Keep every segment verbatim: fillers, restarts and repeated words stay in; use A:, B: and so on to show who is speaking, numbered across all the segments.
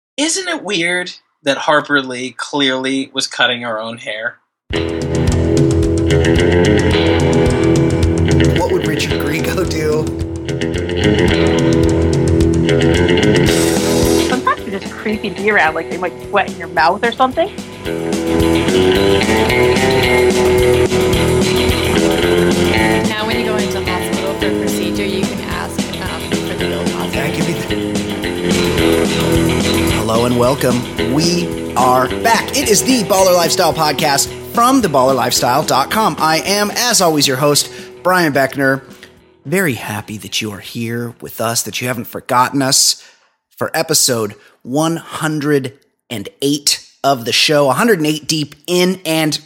A: Isn't it weird that Harper Lee clearly was cutting her own hair?
B: What would Richard Grieco do?
C: Sometimes you're just creepy be around, like they might sweat in your mouth or something.
D: Now when you go into the hospital for a procedure, you can ask um, for the bill cost.
B: Can I give you the... Hello and welcome. We are back. It is the Baller Lifestyle Podcast from the baller lifestyle dot com. I am, as always, your host, Brian Beckner. Very happy that you are here with us, that you haven't forgotten us for episode one hundred eight of the show, one hundred eight deep in, and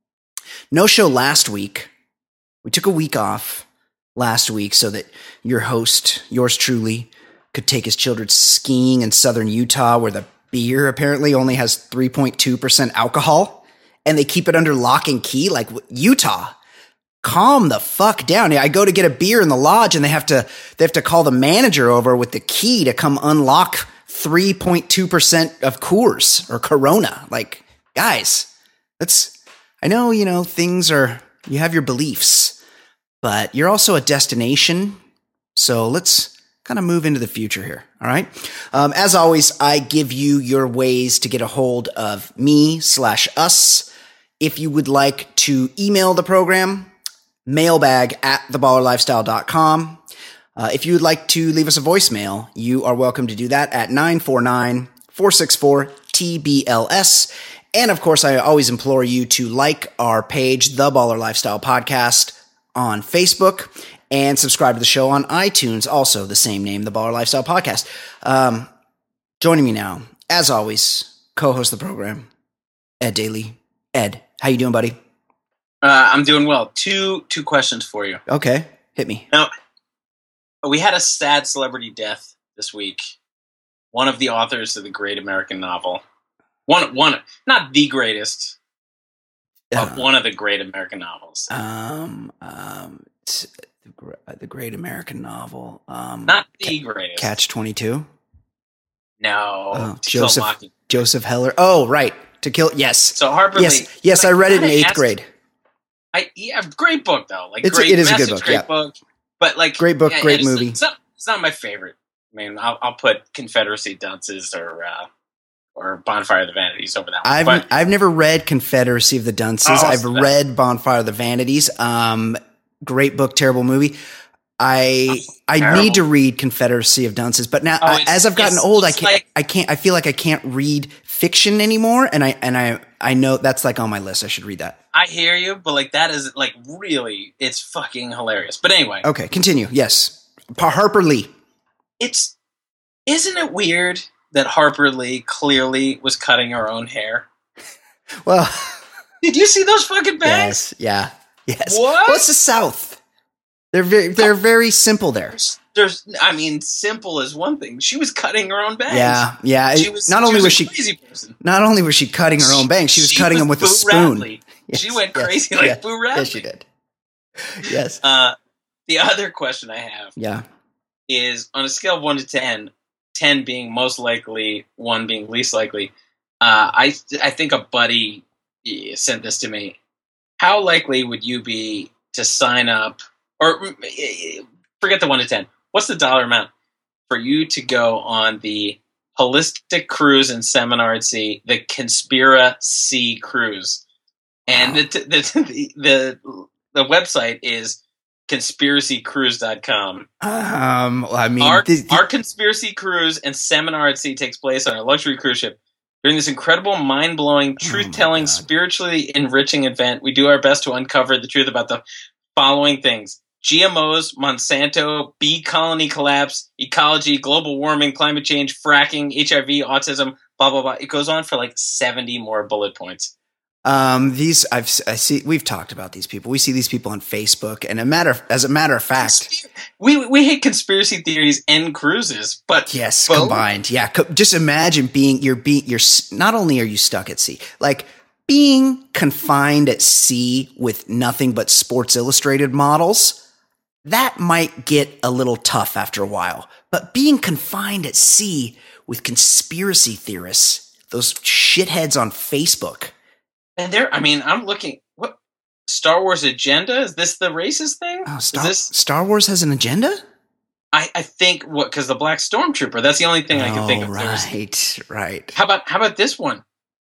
B: no show last week. We took a week off last week so that your host, yours truly, could take his children skiing in southern Utah, where the beer apparently only has three point two percent alcohol, and they keep it under lock and key. Like, Utah, calm the fuck down. I go to get a beer in the lodge, and they have to they have to call the manager over with the key to come unlock three point two percent of Coors or Corona. Like, guys, that's, I know, you know, things are, you have your beliefs, but you're also a destination. So let's kind of move into the future here. All right. Um, as always, I give you your ways to get a hold of me slash us. If you would like to email the program, mailbag at the baller lifestyle dot com. Uh, if you would like to leave us a voicemail, you are welcome to do that at nine four nine, four six four, T B L S. And of course, I always implore you to like our page, The Baller Lifestyle Podcast, on Facebook, and subscribe to the show on iTunes, also the same name, The Baller Lifestyle Podcast. Um, joining me now, as always, co-host the program, Ed Daly. Ed, how you doing, buddy?
A: Uh, I'm doing well. Two two questions for you.
B: Okay, hit me.
A: Now, we had a sad celebrity death this week. One of the authors of the great American novel. One, one, not the greatest, but
B: Uh,
A: one of the great American novels.
B: Um, um, it's the, gr- the Great American Novel. Um,
A: Not the greatest.
B: Catch twenty-two.
A: No.
B: Oh,
A: To Kill a
B: Joseph
A: Mocking-
B: Joseph Heller. Oh, right. To Kill. Yes.
A: So Harper
B: yes.
A: Lee.
B: Yes,
A: like,
B: I read it in
A: gotta
B: eighth
A: ask-
B: grade.
A: I yeah, great book though. Like
B: It's a-
A: great
B: it is a
A: message,
B: good book,
A: great
B: yeah.
A: book. But like
B: Great book,
A: yeah,
B: great
A: it's,
B: movie.
A: It's not, it's not my favorite. I mean, I'll, I'll put Confederacy Dunces or uh, or Bonfire of the Vanities over that one.
B: I've
A: But
B: I've never read Confederacy of the Dunces.
A: Oh,
B: I've
A: so that-
B: read Bonfire of the Vanities. Um, great book, terrible movie. I I
A: terrible.
B: need to read Confederacy of Dunces, but now
A: Oh,
B: I,
A: it's-
B: as I've gotten
A: it's-
B: old, I
A: it's
B: can't
A: like-
B: I can't I feel like I can't read fiction anymore, and I and I I know that's like on my list. I should read that.
A: I hear you, but like that is like really, it's fucking hilarious. But anyway,
B: Okay, continue. Yes, Pa- Harper Lee.
A: it's isn't it weird that Harper Lee clearly was cutting her own hair?
B: Well,
A: Did you see those fucking bangs?
B: yes, yeah, yes.
A: What?
B: Well, it's the South. They're very they're very simple there.
A: There's, there's, I mean, simple is one thing. She was cutting her own bangs.
B: Yeah, yeah.
A: She was,
B: not only
A: she
B: was,
A: was, a
B: she
A: crazy person.
B: not only was she cutting her own bangs, she was cutting them with a
A: Boo
B: spoon.
A: Radley.
B: Yes,
A: She went
B: yes,
A: crazy like
B: yes,
A: Boo Radley.
B: Yes, she did. Yes.
A: Uh, the other question I have
B: Yeah.
A: is on a scale of one to ten, ten being most likely, one being least likely. Uh, I I think a buddy eh, sent this to me. How likely would you be to sign up, or eh, forget the one to ten? What's the dollar amount for you to go on the Holistic Cruise and Seminar at Sea, the Conspiracy Cruise? And the, the the the website is conspiracy cruise dot com.
B: Um. Well, I mean,
A: Our,
B: the- the-
A: our conspiracy cruise and seminar at sea takes place on a luxury cruise ship. During this incredible, mind-blowing, truth-telling,
B: God.
A: spiritually enriching event, we do our best to uncover the truth about the following things: G M Os, Monsanto, bee colony collapse, ecology, global warming, climate change, fracking, H I V, autism, blah, blah, blah. It goes on for like seventy more bullet points.
B: um. These I've s- I see. We've talked about these people. We see these people on Facebook, and a matter as a matter of fact,
A: We we hate conspiracy theories and cruises, but
B: yes,
A: both?
B: combined. Yeah. Co- just imagine being you're being you're s- not only are you stuck at sea, like being confined at sea with nothing but Sports Illustrated models. That might get a little tough after a while, but being confined at sea with conspiracy theorists, those shitheads on Facebook.
A: And there, I mean, I'm looking. What Star Wars agenda? Is this the racist thing?
B: Oh, Star,
A: Is this?
B: Star Wars has an agenda?
A: I, I think what because the Black Stormtrooper. That's the only thing I can think of.
B: Oh, right, right.
A: How about how about this one?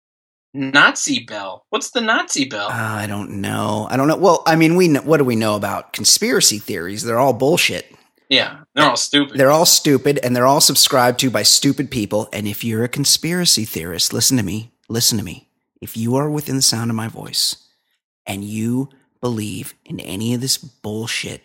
A: Nazi Bell. What's the Nazi Bell?
B: Uh, I don't know. I don't know. Well, I mean, we know, what do we know about conspiracy theories? They're all bullshit.
A: Yeah, they're all stupid.
B: They're all stupid, and they're all subscribed to by stupid people. And if you're a conspiracy theorist, listen to me. Listen to me. If you are within the sound of my voice and you believe in any of this bullshit,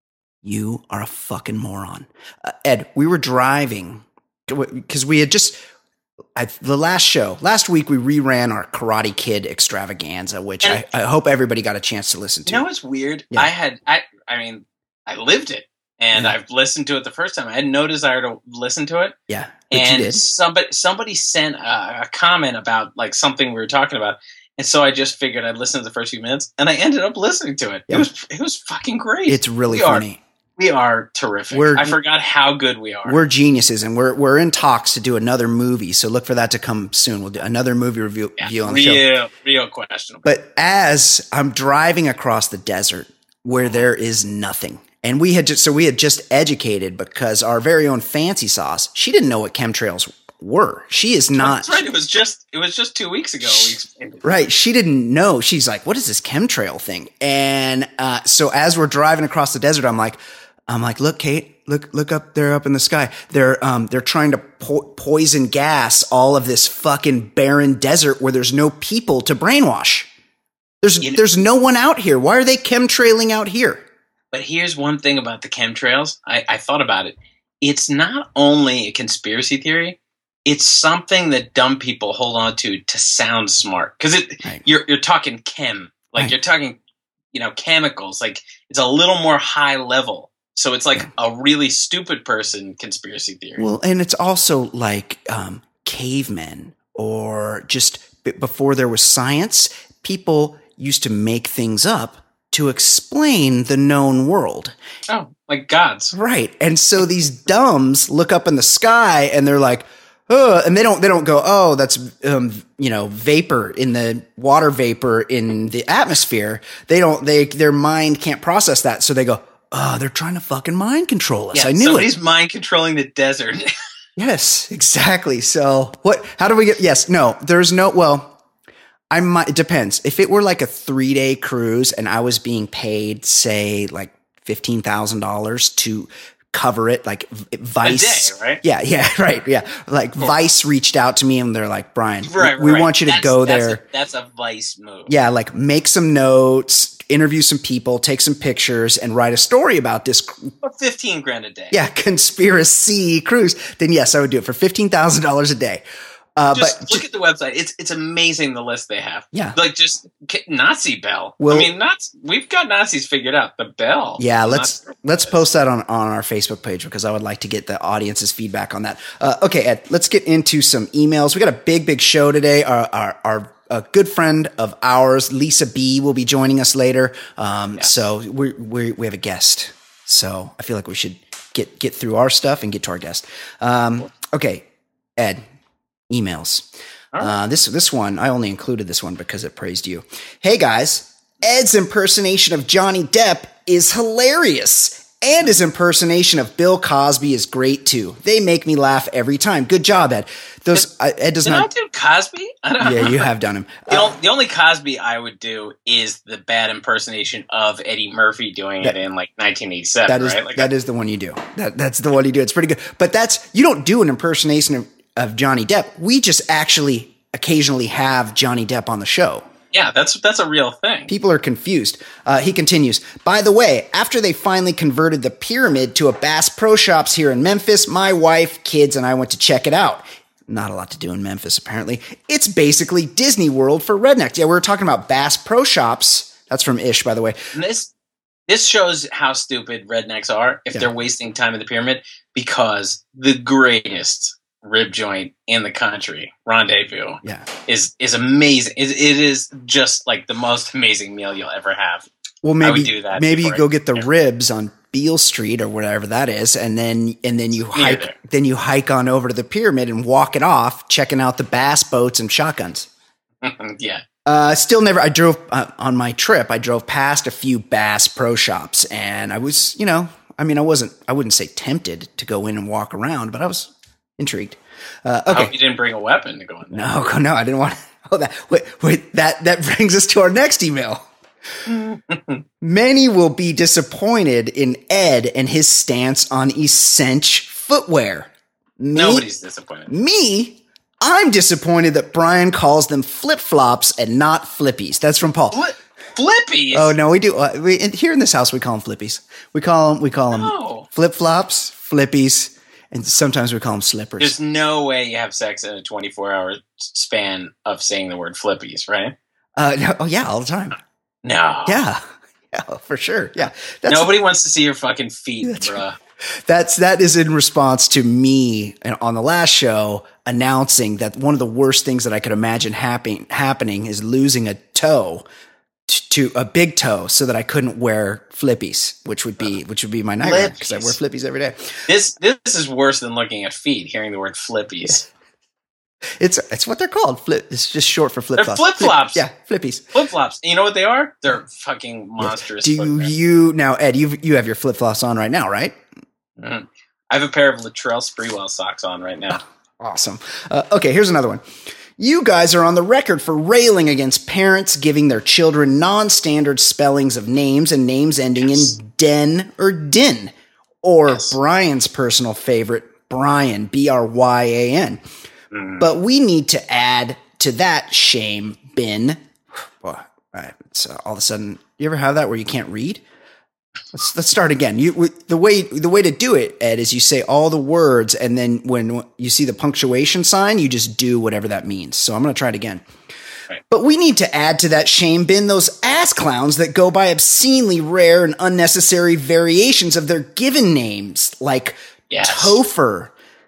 B: you are a fucking moron. Uh, Ed, we were driving because we had just I, the last show last week we reran our Karate Kid extravaganza, which I, I hope everybody got a chance to listen to.
A: You know what's weird?
B: Yeah.
A: I had I I mean I lived it and
B: Yeah.
A: I've listened to it the first time. I had no desire to listen to it.
B: Yeah, but
A: and
B: you did.
A: somebody somebody sent a, a comment about like something we were talking about. And so I just figured I'd listen to the first few minutes, and I ended up listening to it.
B: Yeah.
A: It was it was fucking great.
B: It's really
A: we
B: funny.
A: Are, we are terrific.
B: We're-
A: I forgot how good we are.
B: We're geniuses, and we're we're in talks to do another movie. So look for that to come soon. We'll do another movie review,
A: yeah,
B: review on the
A: real,
B: show.
A: real questionable.
B: But as I'm driving across the desert where there is nothing, and we had just so we had just educated because our very own Fancy Sauce, she didn't know what chemtrails were. She is not
A: That's right. It was just it was just two weeks ago. We explained it.
B: right. She didn't know. She's like, "What is this chemtrail thing?" And uh, so as we're driving across the desert, I'm like, "I'm like, look, Kate, look, look up there, up in the sky. They're um, they're trying to po- poison gas all of this fucking barren desert where there's no people to brainwash. There's
A: You know-
B: there's no one out here. Why are they chemtrailing out here?"
A: But here's one thing about the chemtrails. I, I thought about it. It's not only a conspiracy theory. It's something that dumb people hold on to to sound smart. Because it
B: Right.
A: you're you're talking chem. Like
B: Right.
A: you're talking, you know, chemicals. Like it's a little more high level. So it's like a really stupid person conspiracy theory.
B: Well, and it's also like um, cavemen or just b- before there was science, people used to make things up to explain the known world.
A: Oh, like gods.
B: Right. And so these dumbs look up in the sky and they're like, oh, and they don't, they don't go, oh, that's, um, you know, vapor in the water vapor in the atmosphere. They don't, they, their mind can't process that. So they go, oh, they're trying to fucking mind control us.
A: Yeah,
B: I knew
A: somebody's
B: it.
A: mind controlling the desert.
B: Yes, exactly. So what, how do we get, yes, no, there's no, well, I might, it depends. If it were like a three day cruise and I was being paid, say like fifteen thousand dollars to cover it, like V- Vice,
A: A day, right?
B: Yeah, yeah, right. Yeah. Like Vice reached out to me and they're like, Brian,
A: right,
B: we, we
A: right.
B: want you to
A: That's-
B: go
A: that's
B: there.
A: A, that's a Vice move.
B: Yeah. Like make some notes, interview some people, take some pictures and write a story about this.
A: About fifteen grand a day.
B: Yeah. Conspiracy cruise. Then yes, I would do it for fifteen thousand dollars a day. Uh,
A: Just
B: but
A: look at the website. It's it's amazing the list they have.
B: Yeah.
A: Like just K- Nazi Bell.
B: Well-
A: I mean, Nazi, we've got Nazis figured out. The bell.
B: yeah,
A: I'm
B: let's
A: not-
B: let's post that on, on our Facebook page because I would like to get the audience's feedback on that. Uh, okay, Ed, let's get into some emails. We got a big, big show today. Our our, our a good friend of ours, Lisa B, will be joining us later. Um,
A: Yes.
B: So we we we have a guest. So I feel like we should get get through our stuff and get to our guest. Um, okay, Ed, emails.
A: All right.
B: Uh, this this one, I only included this one because it praised you. Hey guys, Ed's impersonation of Johnny Depp is hilarious. And his impersonation of Bill Cosby is great too. They make me laugh every time. Good job, Ed. Those uh, Ed does
A: Did I
B: not.
A: do Cosby? I don't
B: Yeah, you have done him.
A: The,
B: Uh,
A: ol- the only Cosby I would do is the bad impersonation of Eddie Murphy doing
B: That-
A: it in like nineteen eighty-seven,
B: that is
A: right? Like
B: that is the one you do. That that's the one you do. It's pretty good. But that's you don't do an impersonation of, of Johnny Depp. We just actually occasionally have Johnny Depp on the show.
A: yeah, that's that's a real thing.
B: People are confused. Uh, he continues, by the way, after they finally converted the pyramid to a Bass Pro Shops here in Memphis, my wife, kids, and I went to check it out. Not a lot to do in Memphis, apparently. It's basically Disney World for rednecks. Yeah, we were talking about Bass Pro Shops. That's from Ish, by the way.
A: And this this shows how stupid rednecks are if
B: Yeah.
A: they're wasting time in the pyramid because the greatest rib joint in the country, Rendezvous,
B: Yeah.
A: is is amazing. It, it is just like the most amazing meal you'll ever have.
B: Well,
A: I
B: maybe
A: would do that
B: maybe you
A: before
B: go
A: I-
B: get the
A: yeah.
B: ribs on Beale Street or whatever that is, and then and then you
A: Near
B: hike
A: there.
B: then you hike on over to the pyramid and walk it off, checking out the bass boats and shotguns.
A: Yeah.
B: Uh, still never. I drove uh, on my trip. I drove past a few Bass Pro Shops, and I was, you know, I mean, I wasn't. I wouldn't say tempted to go in and walk around, but I was intrigued. Uh,
A: I
B: okay,
A: hope you didn't bring a weapon to go in there.
B: no, no, I didn't want. Oh, that wait, wait. That that brings us to our next email. Many will be disappointed in Ed and his stance on Essench footwear. Me,
A: Nobody's disappointed.
B: Me, I'm disappointed that Brian calls them flip-flops and not flippies. That's from Paul.
A: Fli- Flippies?
B: Oh no, we do. Uh, we, in, here in this house, we call them flippies. We call them. We call them
A: No.
B: flip-flops, flippies, and sometimes we call them slippers.
A: There's no way you have sex in a twenty-four hour span of saying the word flippies, right?
B: Uh, no, oh yeah, all the time.
A: No.
B: Yeah, yeah, for sure. Yeah, that's,
A: Nobody wants to see your fucking feet,
B: That's
A: bruh.
B: That's that is in response to me on the last show announcing that one of the worst things that I could imagine happening happening is losing a toe t- to a big toe, so that I couldn't wear flippies, which would be which would be my nightmare because I wear flippies every day.
A: This this is worse than looking at feet, hearing the word flippies.
B: It's it's what they're called. Flip. It's just short for flip
A: They're
B: flops.
A: flip-flops.
B: Yeah, flippies.
A: Flip flops. You know what they are? They're fucking monstrous.
B: Do
A: footwear.
B: you now, Ed? You you have your flip flops on right now, right?
A: Mhm. I have a pair of Latrell Sprewell socks on right now.
B: Awesome. Uh, okay, here's another one. You guys are on the record for railing against parents giving their children non-standard spellings of names and names ending
A: Yes.
B: in den or din, or
A: Yes.
B: Brian's personal favorite, Brian, B R Y A N.
A: Mm.
B: But we need to add to that shame bin. Boy, it's uh, all of a sudden. You ever have that where you can't read? Let's let's start again. You w- the way the way to do it, Ed, is you say all the words, and then when you see the punctuation sign, you just do whatever that means. So I'm going to try it again.
A: Right.
B: But we need to add to that shame bin those ass clowns that go by obscenely rare and unnecessary variations of their given names, like
A: Yes.
B: Topher,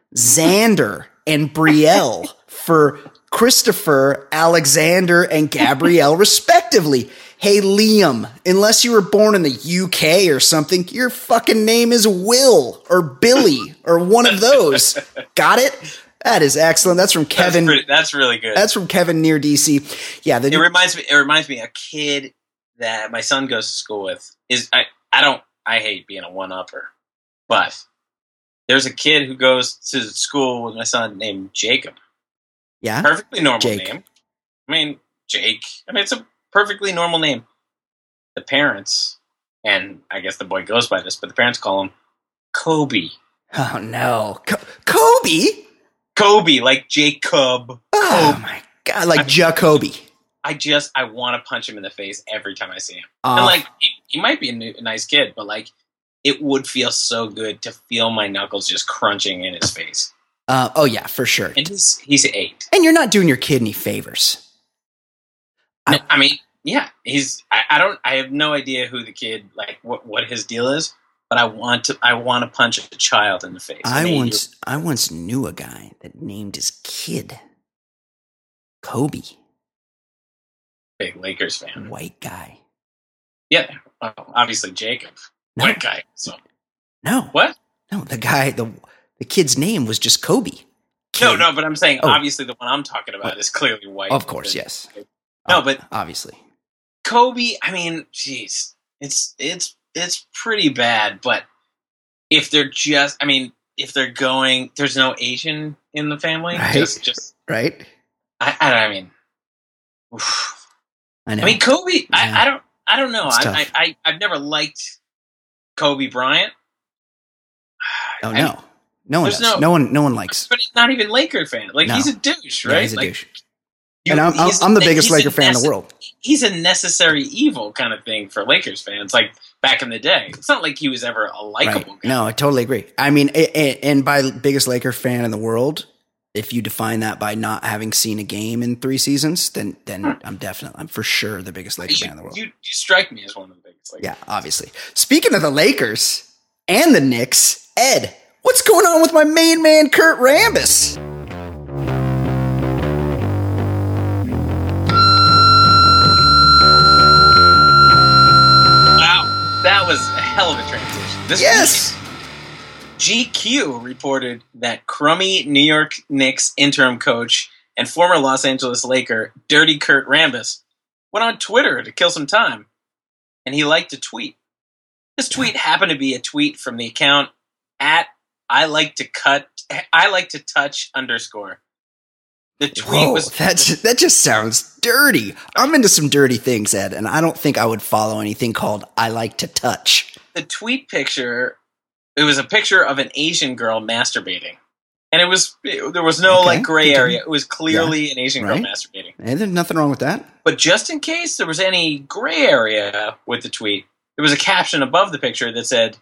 B: Xander, and Brielle for Christopher, Alexander, and Gabrielle, respectively. Hey, Liam, unless you were born in the U K or something, your fucking name is Will or Billy or one of those. Got it? That is excellent. That's from Kevin.
A: That's, pretty, that's really good.
B: That's from Kevin near D C. Yeah, the,
A: it reminds me. It reminds me. A kid that my son goes to school with is. I. I don't. I hate being a one-upper, but there's a kid who goes to school with my son named Jacob.
B: yeah.
A: Perfectly normal
B: Jake.
A: name. I mean, Jake. I mean, it's a perfectly normal name. The parents, and I guess the boy goes by this, but the parents call him Kobe.
B: Oh no, Co- Kobe.
A: Kobe, like Jacob.
B: Oh my god, like Jacoby.
A: I just, I want to punch him in the face every time I see him.
B: Uh,
A: and like, he, he might be a, new, a nice kid, but like, it would feel so good to feel my knuckles just crunching in his face.
B: uh, oh yeah, for sure.
A: And he's he's eight.
B: And you're not doing your kid any favors.
A: I, I mean, yeah, he's. I, I don't. I have no idea who the kid, like, what what his deal is. But I want to. I want to punch a child in the face.
B: I
A: mean,
B: once I once knew a guy that named his kid Kobe.
A: big Lakers fan.
B: White guy.
A: Yeah, well, obviously Jacob,
B: No.
A: white guy. So
B: No.
A: what?
B: No, the guy the the kid's name was just Kobe.
A: No,
B: Kid.
A: no, but I'm saying
B: Oh.
A: obviously the one I'm talking about is clearly white.
B: Of course, yes.
A: No,
B: Uh,
A: but
B: obviously.
A: Kobe, I mean, jeez, it's it's it's pretty bad. But if they're just, I mean, if they're going, there's no Asian in the family.
B: Right.
A: Just, just,
B: Right?
A: I, I, I mean, oof.
B: I know.
A: I mean, Kobe.
B: Yeah.
A: I, I don't, I don't know.
B: It's
A: I,
B: tough.
A: I, I, I've never liked Kobe Bryant.
B: oh
A: I-
B: no. No one
A: there's
B: does.
A: no-
B: No one no one likes.
A: But he's not even Laker fan. Like
B: No.
A: he's a douche,
B: Yeah,
A: right?
B: he's a
A: Like,
B: douche.
A: you-
B: And I'm I'm,
A: he's a-
B: I'm the biggest
A: he's a
B: Laker fan in the
A: nece-
B: world.
A: He's a necessary evil kind of thing for Lakers fans. Like back in the day, it's not like he was ever a
B: Right.
A: likable guy.
B: No, I totally agree. I mean, a- a- and by biggest Laker fan in the world, if you define that by not having seen a game in three seasons, then then I'm definitely, I'm for sure the biggest Laker
A: You,
B: fan in the world.
A: you, you strike me as one of the biggest. Like,
B: Yeah, obviously. Speaking of the Lakers and the Knicks, Ed, what's going on with my main man, Kurt Rambis?
A: wow, that was a hell of a transition. This
B: Yes.
A: week, G Q reported that crummy New York Knicks interim coach and former Los Angeles Laker, Dirty Kurt Rambis, went on Twitter to kill some time, and he liked a tweet. This tweet happened to be a tweet from the account at I like to cut I like to touch underscore. The tweet
B: Whoa,
A: was
B: that's, that just sounds dirty. I'm into some dirty things, Ed, and I don't think I would follow anything called I like to touch.
A: the tweet picture. It was a picture of an Asian girl masturbating, and it was it, there was no
B: Okay,
A: like gray
B: continue.
A: area. It was clearly an Asian
B: right.
A: girl masturbating.
B: And there's nothing wrong with that.
A: But just in case there was any gray area with the tweet, there was a caption above the picture that said,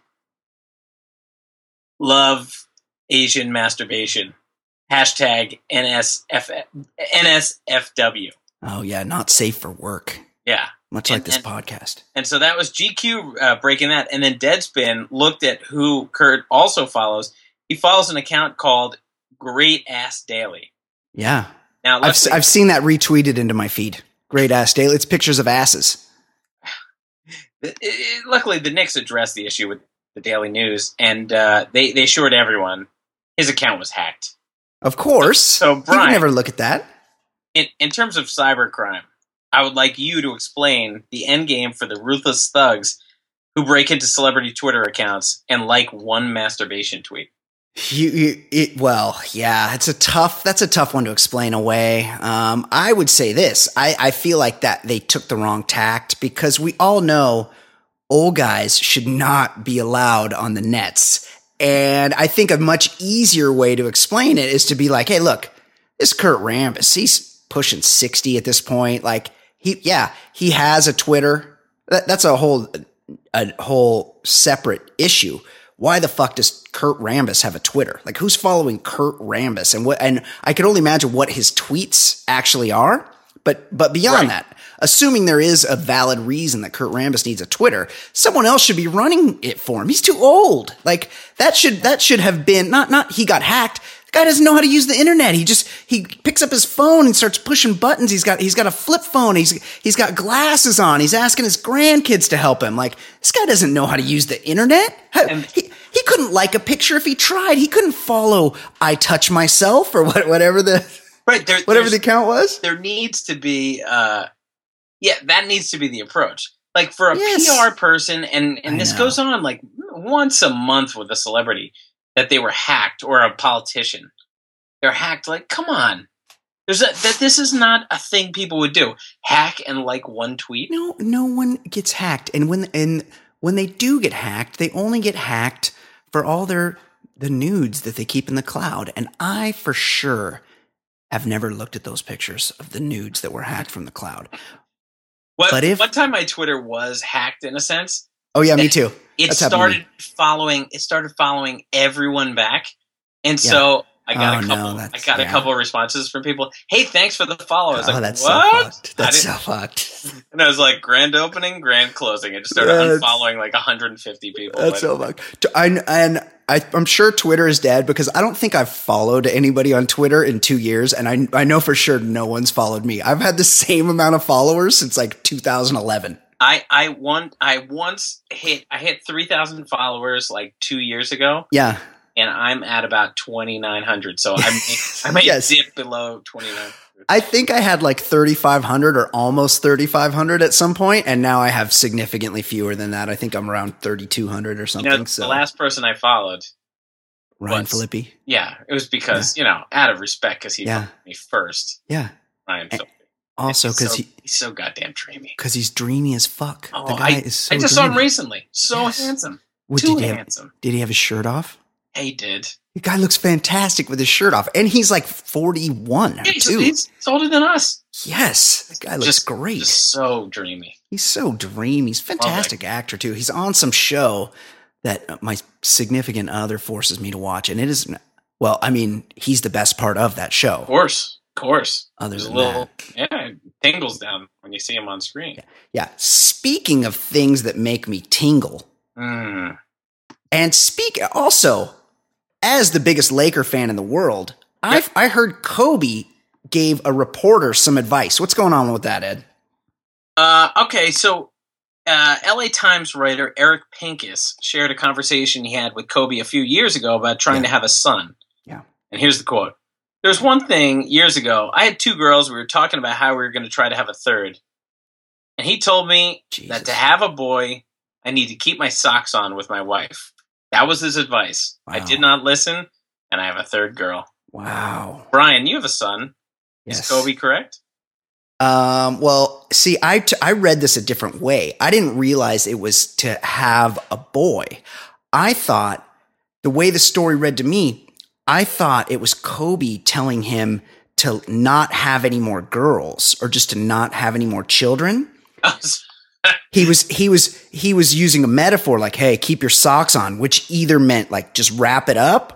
A: "Love Asian masturbation." Hashtag N S F N S F W.
B: Oh, yeah, not safe for work.
A: Yeah.
B: Much
A: And-
B: like this
A: and-
B: podcast.
A: And so that was G Q uh, breaking that. And then Deadspin looked at who Kurt also follows. He follows an account called Great Ass Daily.
B: Yeah.
A: Now,
B: I've, s-
A: luckily,
B: I've seen that retweeted into my feed. Great ass daily. It's pictures of asses.
A: it- it- luckily, the Knicks addressed the issue with the Daily News, and uh, they, they assured everyone his account was hacked.
B: Of course.
A: So,
B: You would
A: Brian-
B: never look at that.
A: In, in terms of cybercrime, I would like you to explain the end game for the ruthless thugs who break into celebrity Twitter accounts and like one masturbation tweet.
B: You, you, it, well, yeah, it's a tough, that's a tough one to explain away. Um, I would say this. I, I feel like that they took the wrong tact because we all know old guys should not be allowed on the nets. And I think a much easier way to explain it is to be like, hey, look, this Kurt Rambis, he's pushing sixty at this point. Like he, yeah, he has a Twitter. That, that's a whole, a whole separate issue. Why the fuck does Kurt Rambis have a Twitter? Like who's following Kurt Rambis and what, and I could only imagine what his tweets actually are. But, but beyond
A: Right.
B: that, assuming there is a valid reason that Kurt Rambis needs a Twitter, someone else should be running it for him. He's too old. Like that should, that should have been not, not he got hacked. The guy doesn't know how to use the internet. He just, he picks up his phone and starts pushing buttons. He's got, he's got a flip phone. He's, he's got glasses on. He's asking his grandkids to help him. Like this guy doesn't know how to use the internet. How-
A: And-
B: he, he couldn't like a picture if he tried. He couldn't follow I touch myself or what, whatever the,
A: Right. There,
B: whatever the
A: there's-
B: account was.
A: there needs to be, uh, yeah, that needs to be the approach. Like for a
B: Yes.
A: P R person, and, and
B: I
A: this
B: know.
A: goes on like once a month with a celebrity that they were hacked or a politician. They're hacked. Like, come on. There's a, that this is not a thing people would do. Hack and like one tweet.
B: No, no one gets hacked, and when and when they do get hacked, they only get hacked for all their the nudes that they keep in the cloud. And I, for sure, have never looked at those pictures of the nudes that were hacked from the cloud.
A: What,
B: But if-
A: one time my Twitter was hacked in a sense.
B: Oh yeah, me too.
A: It
B: That's happened to me.
A: started following. It started following everyone back, and so I got
B: Oh,
A: a
B: no,
A: couple. I
B: that's-
A: got a
B: yeah.
A: couple of responses from people. Hey, thanks for the follow. I was
B: Oh,
A: like,
B: that's
A: what?
B: so fucked.
A: I
B: That's so
A: didn't-
B: fucked.
A: and I was like, grand opening, grand closing. I just started
B: Yeah, that's-
A: unfollowing like one hundred fifty people.
B: That's
A: But-
B: so fucked. I, and I, I'm sure Twitter is dead because I don't think I've followed anybody on Twitter in two years, and I I know for sure no one's followed me. I've had the same amount of followers since like two thousand eleven.
A: I I want I once hit I hit three thousand followers like two years ago,
B: Yeah.
A: and I'm at about twenty nine hundred. So I may, I may
B: Yes.
A: dip below twenty nine hundred.
B: I think I had like thirty-five hundred or almost thirty-five hundred at some point, and now I have significantly fewer than that. I think I'm around thirty-two hundred or
A: You
B: something.
A: know,
B: so
A: the last person I followed,
B: Ryan
A: was-
B: Filippi.
A: yeah, it was because you know, out of respect, because he
B: Yeah.
A: followed me first.
B: Yeah.
A: Ryan
B: And-
A: Phillips.
B: Also
A: He's
B: because
A: so,
B: he
A: he's so goddamn dreamy.
B: because he's dreamy as fuck.
A: Oh,
B: the guy
A: I,
B: is so
A: I just saw him
B: dreamy.
A: recently. So
B: Yes.
A: handsome.
B: What,
A: Too
B: did, he have,
A: handsome.
B: did he have his shirt off?
A: He did.
B: The guy looks fantastic with his shirt off, and he's like forty-one
A: Yeah, he's,
B: too.
A: he's older than us.
B: Yes, the guy looks
A: Just
B: great.
A: Just so dreamy.
B: He's so dreamy. He's a fantastic actor too. He's on some show that my significant other forces me to watch, and it is well. I mean, he's the best part of that show.
A: Of course. Of course.
B: Other
A: There's a
B: than
A: little, yeah, it tingles down when you see him on screen.
B: Yeah. Speaking of things that make me tingle,
A: Mm.
B: and speak also as the biggest Laker fan in the world,
A: Yep.
B: I I heard Kobe gave a reporter some advice. What's going on with that, Ed?
A: Uh, okay, so uh, L A Times writer Eric Pincus shared a conversation he had with Kobe a few years ago about trying
B: Yeah.
A: to have a son.
B: Yeah.
A: And here's the quote. There's one thing years ago. I had two girls. We were talking about how we were going to try to have a third. And he told me
B: Jesus.
A: that to have a boy, I need to keep my socks on with my wife. That was his advice.
B: Wow.
A: I did not listen, and I have a third girl.
B: Wow.
A: Brian, you have a son.
B: Yes.
A: Is Kobe correct?
B: Um, well, see, I, t- I read this a different way. I didn't realize it was to have a boy. I thought the way the story read to me, I thought it was Kobe telling him to not have any more girls or just to not have any more children. He was, he was, he was using a metaphor like, hey, keep your socks on, which either meant like just wrap it up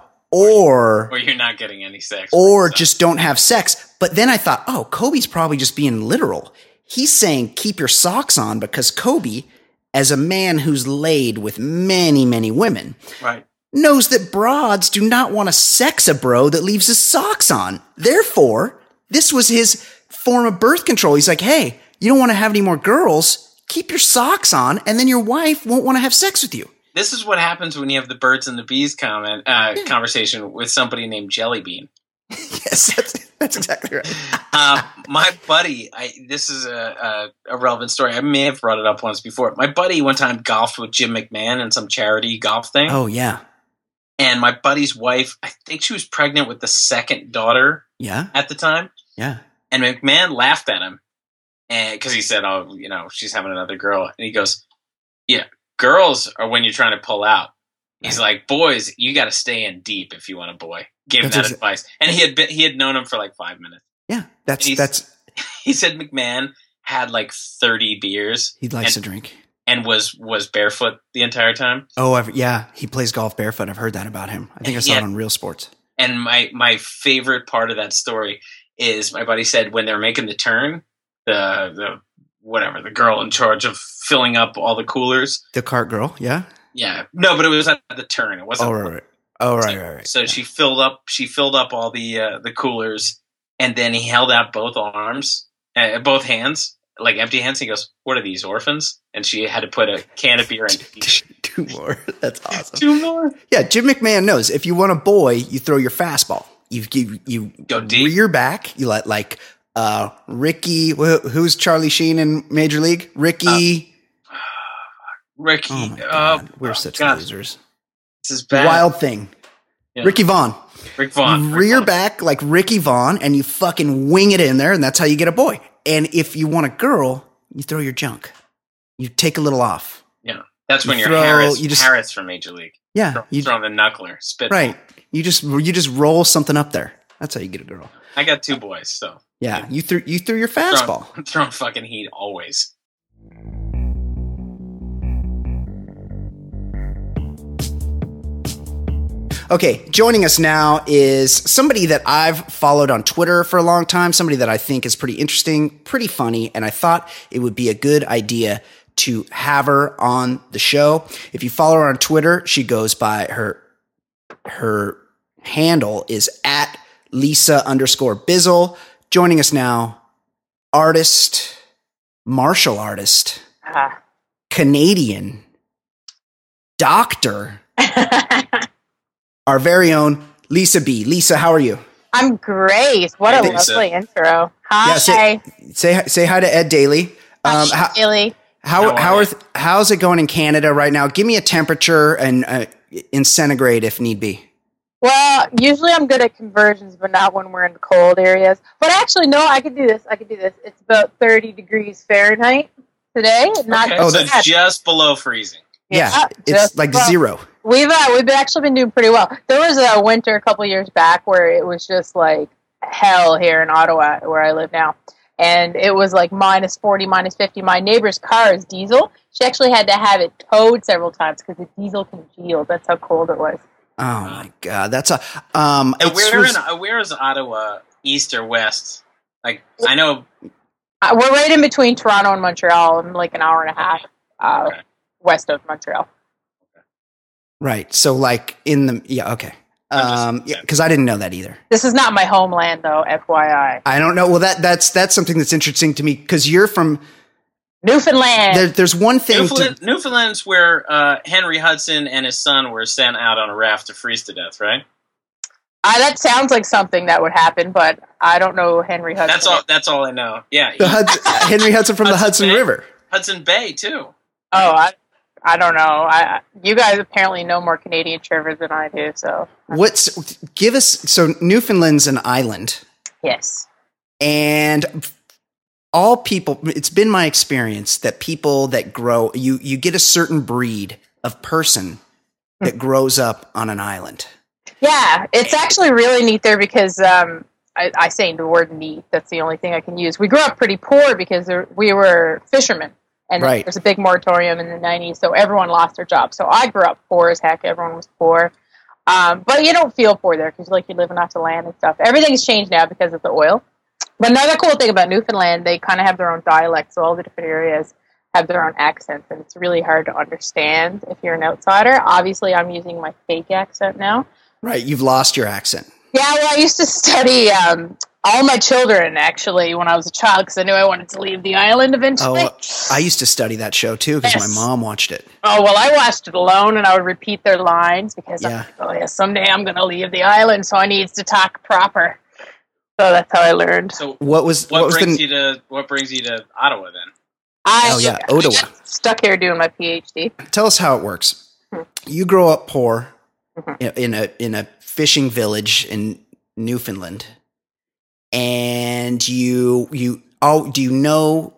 B: or,
A: or you're not getting any sex.
B: or just don't have sex. But then I thought, oh, Kobe's probably just being literal. He's saying keep your socks on because Kobe, as a man who's laid with many, many women,
A: right,
B: knows that broads do not want to sex a bro that leaves his socks on. Therefore, this was his form of birth control. He's like, hey, you don't want to have any more girls. Keep your socks on, and then your wife won't want to have sex with you.
A: This is what happens when you have the birds and the bees comment uh, yeah. conversation with somebody named Jelly Bean.
B: Yes, that's, that's exactly right.
A: uh, my buddy, I, this is a, a, a relevant story. I may have brought it up once before. My buddy one time golfed with Jim McMahon in some charity golf thing.
B: Oh, yeah.
A: And my buddy's wife, I think she was pregnant with the second daughter
B: yeah.
A: at the time.
B: Yeah.
A: And McMahon laughed at him. And because he said, oh, you know, she's having another girl. And he goes, yeah, girls are when you're trying to pull out. He's right. like, boys, you got to stay in deep if you want a boy. Gave him that exa- advice. And he had been, he had known him for like five minutes.
B: Yeah, that's, that's.
A: He said McMahon had like thirty beers.
B: He likes
A: and,
B: to drink.
A: And was, was barefoot the entire time.
B: Oh, I've, yeah. He plays golf barefoot. I've heard that about him. I think I saw
A: had,
B: it on Real Sports.
A: And my, my favorite part of that story is my buddy said when they're making the turn, the, the, whatever, the girl in charge of filling up all the coolers.
B: The cart girl, yeah?
A: Yeah. No, but it was at the turn. It wasn't.
B: Oh, right, right. Oh, right,
A: so,
B: right, right.
A: So
B: yeah.
A: she filled up, she filled up all the, uh, the coolers, and then he held out both arms, uh, both hands, like empty hands. He goes, what are these, orphans? And she had to put a can of beer in.
B: Two more. That's awesome.
A: Two more.
B: Yeah, Jim McMahon knows if you want a boy, you throw your fastball. You, you, you
A: go deep.
B: Rear back. You let like, Uh, Ricky, wh- who's Charlie Sheen in Major League? Ricky.
A: Uh, Ricky.
B: Oh my God.
A: Uh,
B: We're such
A: God.
B: losers.
A: This is bad.
B: Wild Thing.
A: Yeah.
B: Ricky Vaughn.
A: Rick Vaughn.
B: You
A: Rick
B: rear
A: Vaughn.
B: back like Ricky Vaughn and you fucking wing it in there, and that's how you get a boy. And if you want a girl, you throw your junk. You take a little off.
A: Yeah. That's when
B: you
A: you're
B: throw,
A: Harris,
B: you just,
A: Harris from Major League.
B: Yeah.
A: Throw,
B: you
A: throwing the knuckler. Spit.
B: Right. You just, you just roll something up there. That's how you get a girl.
A: I got two boys, so.
B: Yeah, you threw you threw your fastball.
A: I'm throwing fucking heat always.
B: Okay, joining us now is somebody that I've followed on Twitter for a long time, somebody that I think is pretty interesting, pretty funny, and I thought it would be a good idea to have her on the show. If you follow her on Twitter, she goes by her her handle is at Lisa underscore Bizzle. Joining us now, artist, martial artist,
C: uh.
B: Canadian, doctor, our very own Lisa B. Lisa, how are you?
C: I'm great. What
A: Hey,
C: a
A: Lisa.
C: lovely intro. Hi.
B: Yeah, say, say say hi to Ed Daly. Um,
C: Hi,
B: how,
C: Daly.
B: how
A: How are
B: how are
A: you?
B: th- how's it going in Canada right now? Give me a temperature and uh, in centigrade if need be.
C: Well, usually I'm good at conversions, but not when we're in the cold areas. But actually, no, I could do this. I could do this. It's about thirty degrees Fahrenheit today. Not
A: Okay,
B: Oh,
A: so
B: that's-
A: just below freezing.
B: Yeah,
C: Yeah,
B: it's
C: just
B: like
C: about-
B: zero.
C: We've uh, we've actually been doing pretty well. There was a winter a couple years back where it was just like hell here in Ottawa, where I live now, and it was like minus forty, minus fifty. My neighbor's car is diesel. She actually had to have it towed several times because the diesel congealed. That's how cold it was.
B: Oh my god, that's a um.
A: And
B: it's-
A: where in uh, where is Ottawa, east or west? Like I know.
C: Uh, we're right in between Toronto and Montreal. I'm like an hour and a half uh,
A: Okay.
C: west of Montreal.
B: right. So like in the yeah okay.
A: I'm just-
B: Um, yeah, because I didn't know that either.
C: This is not my homeland, though. F Y I.
B: I don't know. Well, that that's that's something that's interesting to me because you're from
C: Newfoundland.
B: There, there's one thing.
A: Newfoundland,
B: To,
A: Newfoundland's where uh, Henry Hudson and his son were sent out on a raft to freeze to death, right?
C: Uh, that sounds like something that would happen, but I don't know Henry Hudson.
A: That's all. That's all I know. Yeah,
B: the Hudson, Henry Hudson from the Hudson
A: Bay,
B: River.
A: Hudson Bay too.
C: Oh, I, I don't know. I you guys apparently know more Canadian trivia than I do. So
B: what's give us? So Newfoundland's an island.
C: Yes.
B: And all people, it's been my experience that people that grow, you you get a certain breed of person that grows up on an island.
C: Yeah, it's actually really neat there because um, I, I say the word neat. That's the only thing I can use. We grew up pretty poor because there, we were fishermen. And
B: right.
C: There's a big moratorium in the nineties, so everyone lost their jobs. So I grew up poor as heck. Everyone was poor. Um, but you don't feel poor there because like you're living off the land and stuff. Everything's changed now because of the oil. But another cool thing about Newfoundland, they kind of have their own dialect. So all the different areas have their own accents, and it's really hard to understand if you're an outsider. Obviously, I'm using my fake accent now.
B: Right, you've lost your accent.
C: Yeah, well, I used to study um, all my children, actually, when I was a child, because I knew I wanted to leave the island eventually.
B: Oh, I used to study that show, too, because
C: yes.
B: my mom watched it.
C: Oh, well, I watched it alone, and I would repeat their lines, because
B: yeah.
C: I'm like, oh, yeah, someday I'm going to leave the island, so I need to talk proper. So that's how I learned.
A: So
B: what was
A: what,
B: what was
A: brings
B: the,
A: you to what brings you to Ottawa then?
C: I,
B: oh yeah, Ottawa.
C: Stuck here doing my PhD.
B: Tell us how it works. Hmm. You grow up poor mm-hmm. in a in a fishing village in Newfoundland, and you you oh do you know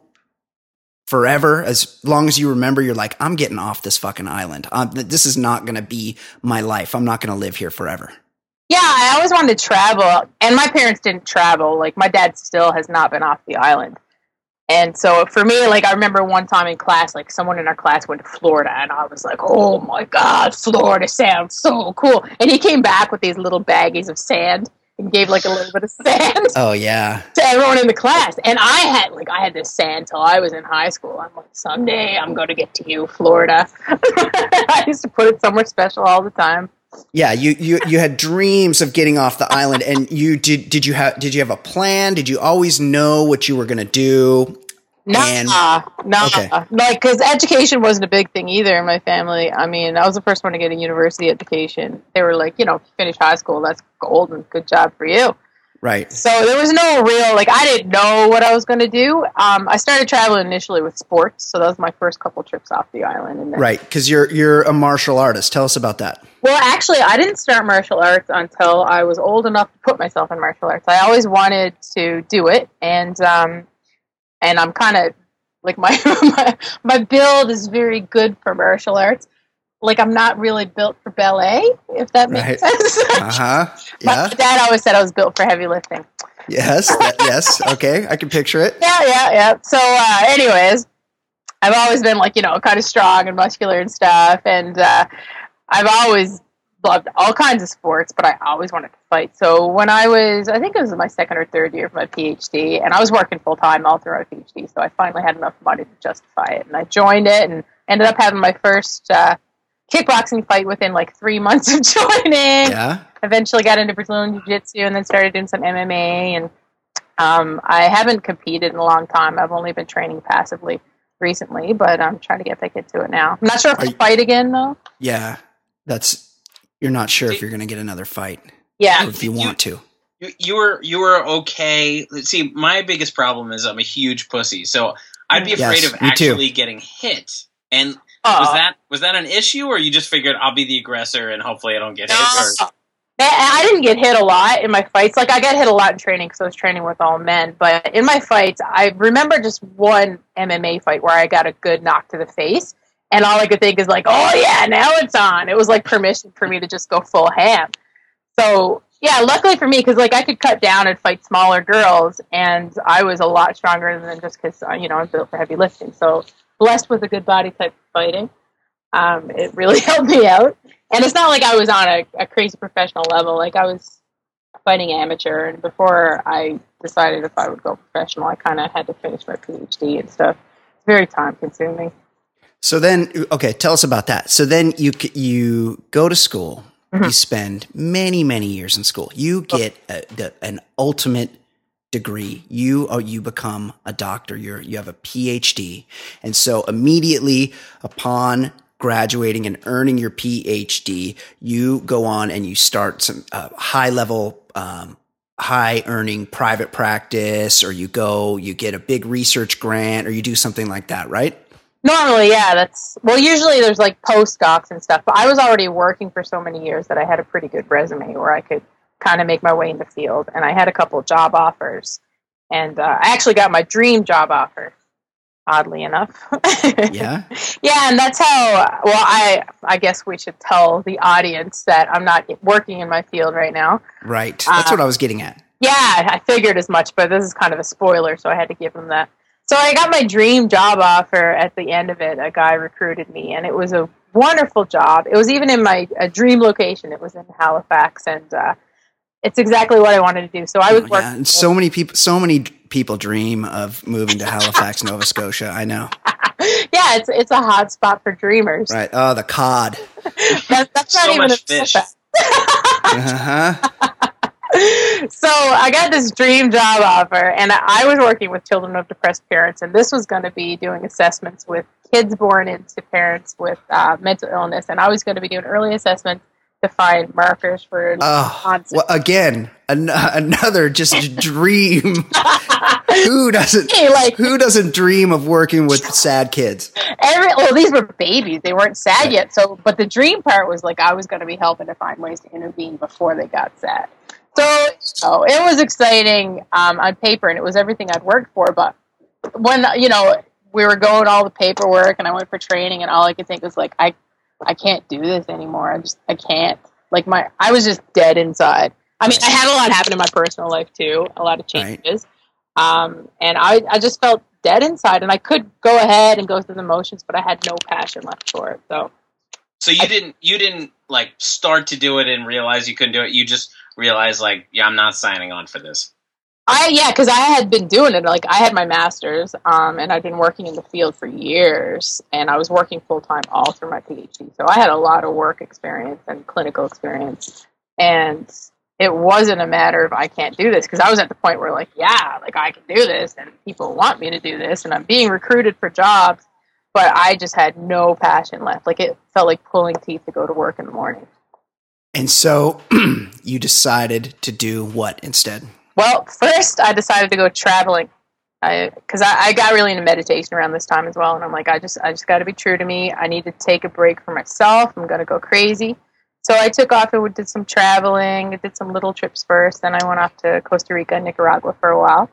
B: forever, as long as you remember, you're like, I'm getting off this fucking island. Um, this is not going to be my life. I'm not going to live here forever.
C: Yeah, I always wanted to travel, and my parents didn't travel. Like, my dad still has not been off the island. And so for me, like, I remember one time in class, like, someone in our class went to Florida, and I was like, oh, my God, Florida sounds so cool. And he came back with these little baggies of sand and gave, like, a little bit of sand.
B: Oh, yeah.
C: To everyone in the class. And I had, like, I had this sand till I was in high school. I'm like, someday I'm going to get to you, Florida. I used to put it somewhere special all the time.
B: Yeah, you, you, you had dreams of getting off the island, and you did. Did you have? Did you have a plan? Did you always know what you were going to do?
C: No,
B: and,
C: no,
B: okay.
C: Like, because education wasn't a big thing either in my family. I mean, I was the first one to get a university education. They were like, you know, if you finish high school, that's golden. Good job for you.
B: Right.
C: So there was no real, like, I didn't know what I was going to do. Um, I started traveling initially with sports, so that was my first couple trips off the island. And then,
B: right, because you're you're a martial artist. Tell us about that.
C: Well, actually, I didn't start martial arts until I was old enough to put myself in martial arts. I always wanted to do it, and um, and I'm kind of, like, my, my my build is very good for martial arts. Like, I'm not really built for ballet, if that makes right. sense.
B: Uh-huh. Yeah.
C: My dad always said I was built for heavy lifting.
B: Yes. That, yes. Okay. I can picture it.
C: Yeah, yeah, yeah. So, uh, anyways, I've always been, like, you know, kind of strong and muscular and stuff. And uh, I've always loved all kinds of sports, but I always wanted to fight. So when I was, I think it was my second or third year of my PhD, and I was working full-time all through my PhD, so I finally had enough money to justify it. And I joined it and ended up having my first uh, kickboxing fight within like three months of joining.
B: Yeah.
C: Eventually got into Brazilian Jiu-Jitsu and then started doing some M M A. And um, I haven't competed in a long time. I've only been training passively recently, but I'm trying to get back into it now. I'm not sure if I'll fight again, though.
B: Yeah. That's, you're not sure if you're going to get another fight.
C: Yeah.
B: Or if you want to.
A: You, you were you were okay. See, my biggest problem is I'm a huge pussy, so I'd be afraid
B: yes,
A: of actually too. getting hit. And uh, was that was that an issue, or you just figured I'll be the aggressor and hopefully I don't get hit?
C: Or? I didn't get hit a lot in my fights. Like, I got hit a lot in training because I was training with all men. But in my fights, I remember just one M M A fight where I got a good knock to the face. And all I could think is like, oh, yeah, now it's on. It was like permission for me to just go full ham. So, yeah, luckily for me, because, like, I could cut down and fight smaller girls. And I was a lot stronger than just because, you know, I'm built for heavy lifting. So, blessed with a good body type of fighting. Um, it really helped me out. And it's not like I was on a, a crazy professional level. Like, I was fighting amateur. And before I decided if I would go professional, I kind of had to finish my PhD and stuff. It's very time consuming.
B: So then, okay, tell us about that. So then you you go to school. Mm-hmm. You spend many, many years in school. You get a, the, an ultimate degree. You oh, you become a doctor. You're you have a P H D, and so immediately upon graduating and earning your P H D, you go on and you start some uh, high level, um, high earning private practice, or you go you get a big research grant, or you do something like that, right?
C: Normally, yeah. That's well. Usually, there's like postdocs and stuff. But I was already working for so many years that I had a pretty good resume where I could kind of make my way in the field, and I had a couple of job offers, and uh, I actually got my dream job offer, oddly enough.
B: Yeah,
C: yeah, and that's how. Well, I I guess we should tell the audience that I'm not working in my field right now.
B: Right, that's uh, what I was getting at.
C: Yeah, I figured as much, but this is kind of a spoiler, so I had to give them that. So I got my dream job offer at the end of it. A guy recruited me, and it was a wonderful job. It was even in my a dream location. It was in Halifax, and uh, it's exactly what I wanted to do. So I was
B: oh,
C: working.
B: Yeah. And so many people, so many people dream of moving to Halifax, Nova Scotia. I know.
C: Yeah, it's it's a hot spot for dreamers.
B: Right. Oh, the cod.
C: that, that's not
A: so
C: even
A: much
C: a
A: fish.
B: uh-huh.
C: So I got this dream job offer, and I was working with children of depressed parents, and this was going to be doing assessments with kids born into parents with uh, mental illness, and I was going to be doing early assessments to find markers for
B: oh, well, again, an- another just dream. Who doesn't
C: hey, like,
B: who doesn't dream of working with sad kids?
C: Every well, these were babies; they weren't sad yet. So, but the dream part was like I was going to be helping to find ways to intervene before they got sad. So, so it was exciting um, on paper, and it was everything I'd worked for. But when you know we were going all the paperwork, and I went for training, and all I could think was like, I, I can't do this anymore. I just, I can't. Like my, I was just dead inside. I mean, I had a lot happen in my personal life too, a lot of changes, right. um, and I, I just felt dead inside, and I could go ahead and go through the motions, but I had no passion left for it. So,
A: so you
C: I,
A: didn't, you didn't like start to do it and realize you couldn't do it. You just realized like, yeah, I'm not signing on for this.
C: I yeah, because I had been doing it. Like I had my master's, um, and I'd been working in the field for years, and I was working full time all through my PhD. So I had a lot of work experience and clinical experience, and it wasn't a matter of I can't do this, because I was at the point where like, yeah, like I can do this, and people want me to do this, and I'm being recruited for jobs, but I just had no passion left. Like it felt like pulling teeth to go to work in the morning.
B: And so you decided to do what instead?
C: Well, first I decided to go traveling, because I, I, I got really into meditation around this time as well, and I'm like, I just I just got to be true to me. I need to take a break for myself. I'm going to go crazy. So I took off and did some traveling. I did some little trips first. Then I went off to Costa Rica and Nicaragua for a while,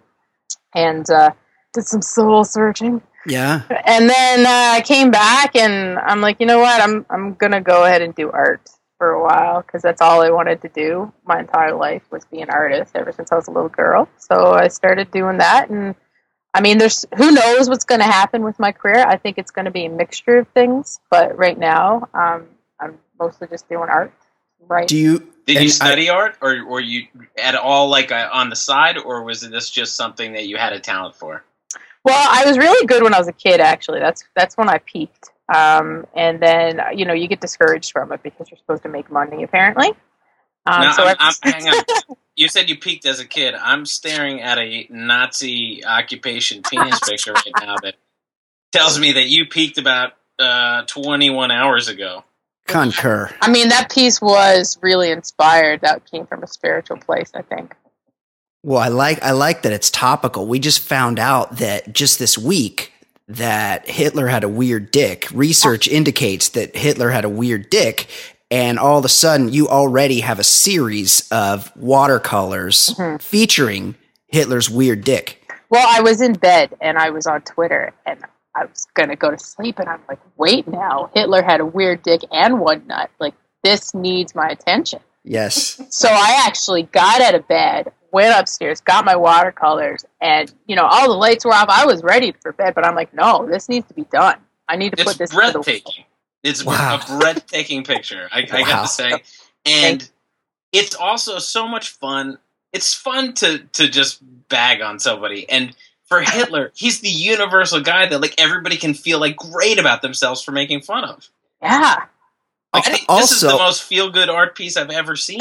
C: and uh, did some soul searching.
B: Yeah.
C: And then uh, I came back, and I'm like, you know what? I'm I'm going to go ahead and do art for a while, because that's all I wanted to do my entire life, was be an artist ever since I was a little girl. So I started doing that, and I mean, there's who knows what's going to happen with my career. I think it's going to be a mixture of things, but right now um, I'm mostly just doing art. Right?
B: Do you
A: did you study I, art, or were you at all like uh, on the side, or was this just something that you had a talent for?
C: Well, I was really good when I was a kid. Actually, that's that's when I peaked. Um, and then, you know, you get discouraged from it because you're supposed to make money, apparently. Um,
A: no,
C: so
A: I'm, I'm, hang on. You said you peaked as a kid. I'm staring at a Nazi occupation penis picture right now that tells me that you peaked about uh, twenty-one hours ago.
B: Concur.
C: I mean, that piece was really inspired. That came from a spiritual place, I think.
B: Well, I like I like that it's topical. We just found out that just this week that Hitler had a weird dick. Research indicates that Hitler had a weird dick, and all of a sudden you already have a series of watercolors mm-hmm. featuring Hitler's weird dick.
C: Well, I was in bed, and I was on Twitter, and I was going to go to sleep, and I'm like, wait now, Hitler had a weird dick and one nut. Like, this needs my attention.
B: Yes.
C: So I actually got out of bed, went upstairs, got my watercolors, and, you know, all the lights were off. I was ready for bed, but I'm like, no, this needs to be done. I need to
A: it's
C: put this
A: breathtaking. It's
B: wow.
A: a breathtaking picture, I, I wow. got to say. And it's also so much fun. It's fun to, to just bag on somebody. And for Hitler, he's the universal guy that, like, everybody can feel, like, great about themselves for making fun of.
C: Yeah.
A: Like, I think
B: also,
A: this is the most feel-good art piece I've ever seen.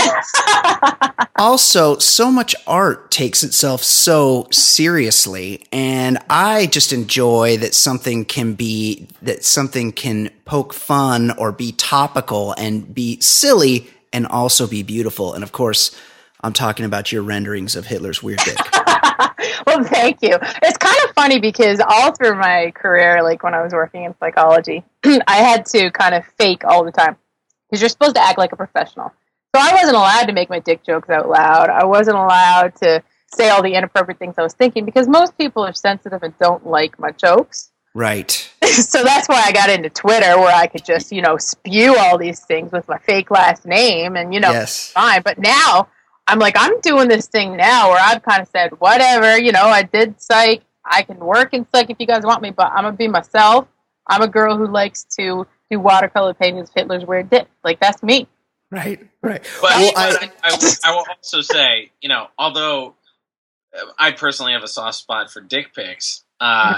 B: Also, so much art takes itself so seriously, and I just enjoy that something can be that something can poke fun or be topical and be silly and also be beautiful. And of course, I'm talking about your renderings of Hitler's weird dick.
C: Well, thank you. It's kind of funny because all through my career, like when I was working in psychology, I had to kind of fake all the time because you're supposed to act like a professional. So I wasn't allowed to make my dick jokes out loud. I wasn't allowed to say all the inappropriate things I was thinking because most people are sensitive and don't like my jokes.
B: Right.
C: So that's why I got into Twitter, where I could just, you know, spew all these things with my fake last name and, you know,
B: yes.
C: fine. But now I'm like, I'm doing this thing now where I've kind of said, whatever, you know, I did psych. I can work in psych if you guys want me, but I'm going to be myself. I'm a girl who likes to do watercolor paintings of Hitler's weird dick. Like, that's me.
B: Right, right.
A: But,
B: well,
A: but
B: I,
A: I, I, will, I will also say, you know, although I personally have a soft spot for dick pics, uh,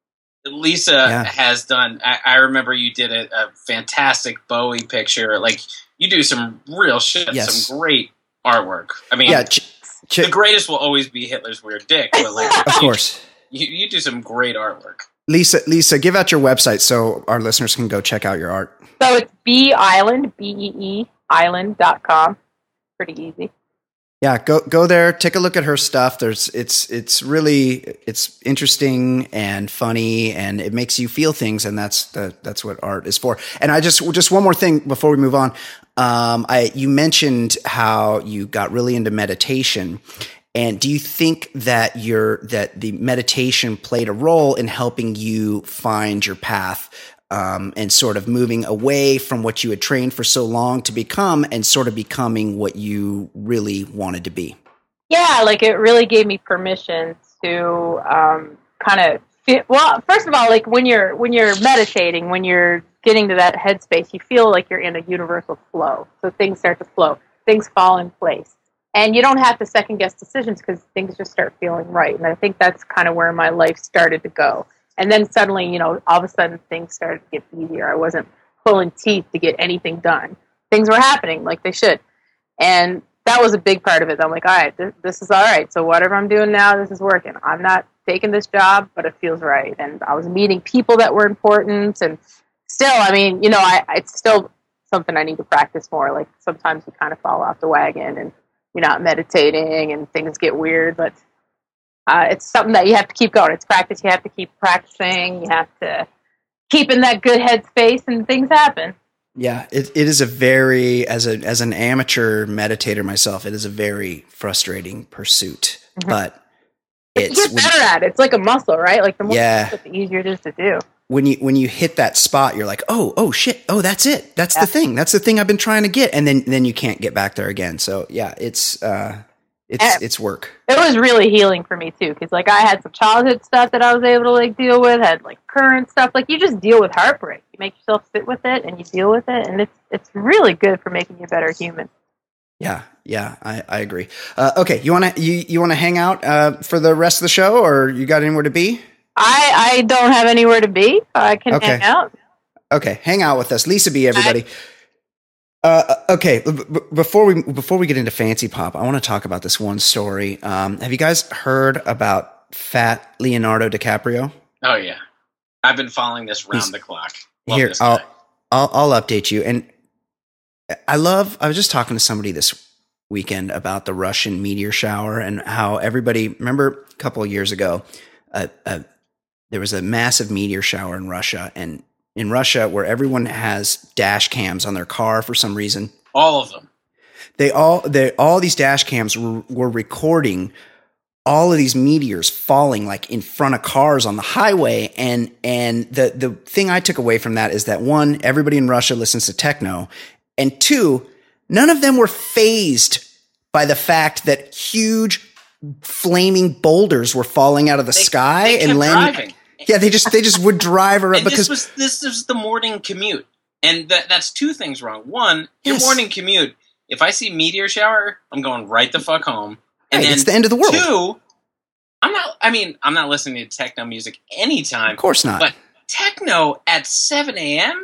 A: Lisa
B: yeah.
A: has done, I, I remember you did a, a fantastic Bowie picture. Like, you do some real shit,
B: yes.
A: some great artwork. I mean,
B: yeah, ch- ch-
A: the greatest will always be Hitler's weird dick, but like,
B: of
A: you,
B: course.
A: You, you do some great artwork.
B: Lisa, Lisa, give out your website so our listeners can go check out your art.
C: So it's B Island, B E E, island dot com. Pretty easy.
B: Yeah, go go there, take a look at her stuff. There's it's it's really it's interesting and funny, and it makes you feel things, and that's the that's what art is for. And I just just one more thing before we move on. Um, I you mentioned how you got really into meditation. And do you think that your that the meditation played a role in helping you find your path um, and sort of moving away from what you had trained for so long to become and sort of becoming what you really wanted to be?
C: Yeah, like it really gave me permission to um, kind of feel, well, first of all, like when you're when you're meditating, when you're getting to that headspace, you feel like you're in a universal flow. So things start to flow, things fall in place. And you don't have to second guess decisions because things just start feeling right. And I think that's kind of where my life started to go. And then suddenly, you know, all of a sudden things started to get easier. I wasn't pulling teeth to get anything done. Things were happening like they should. And that was a big part of it. I'm like, all right, this, this is all right. So whatever I'm doing now, this is working. I'm not taking this job, but it feels right. And I was meeting people that were important. And still, I mean, you know, I, it's still something I need to practice more. Like sometimes you kind of fall off the wagon and you're not meditating and things get weird, but uh, it's something that you have to keep going. It's practice. You have to keep practicing. You have to keep in that good headspace and things happen.
B: Yeah, it, it is a very, as a as an amateur meditator myself, it is a very frustrating pursuit, mm-hmm. but it's
C: you get better at it. It's like a muscle, right? Like the more
B: yeah.
C: you do it, the easier it is to do.
B: When you when you hit that spot, you're like, oh, oh shit, oh that's it, that's yeah. the thing, that's the thing I've been trying to get, and then then you can't get back there again. So yeah, it's uh, it's and it's work.
C: It was really healing for me too, because like I had some childhood stuff that I was able to like deal with, had like current stuff. Like you just deal with heartbreak, you make yourself sit with it, and you deal with it, and it's it's really good for making you a better human.
B: Yeah, yeah, I, I agree. Uh, okay, you wanna you you wanna hang out uh, for the rest of the show, or you got anywhere to be?
C: I, I don't have anywhere to be. I can
B: okay.
C: hang out.
B: Okay, hang out with us, Lisa B. Everybody. Uh, okay, b- b- before we before we get into Fancy Pop, I want to talk about this one story. Um, have you guys heard about Fat Leonardo DiCaprio?
A: Oh yeah, I've been following this round He's, the clock. Love
B: here,
A: this
B: I'll, I'll I'll update you. And I love. I was just talking to somebody this weekend about the Russian meteor shower and how everybody remember a couple of years ago. Uh, uh, There was a massive meteor shower in Russia, and in Russia, where everyone has dash cams on their car for some reason,
A: all of them,
B: they all they all these dash cams were, were recording all of these meteors falling like in front of cars on the highway. And and the the thing I took away from that is that one, everybody in Russia listens to techno, and two, none of them were fazed by the fact that huge flaming boulders were falling out of the
A: they,
B: sky
A: they
B: and landing.
A: Driving.
B: Yeah, they just they just would drive around
A: and
B: because
A: this was this was the morning commute, and that that's two things wrong. One, your
B: yes.
A: morning commute. If I see meteor shower, I'm going right the fuck home. And
B: right,
A: then
B: it's the end of the world.
A: Two, I'm not. I mean, I'm not listening to techno music anytime.
B: Of course not.
A: But techno at seven a.m.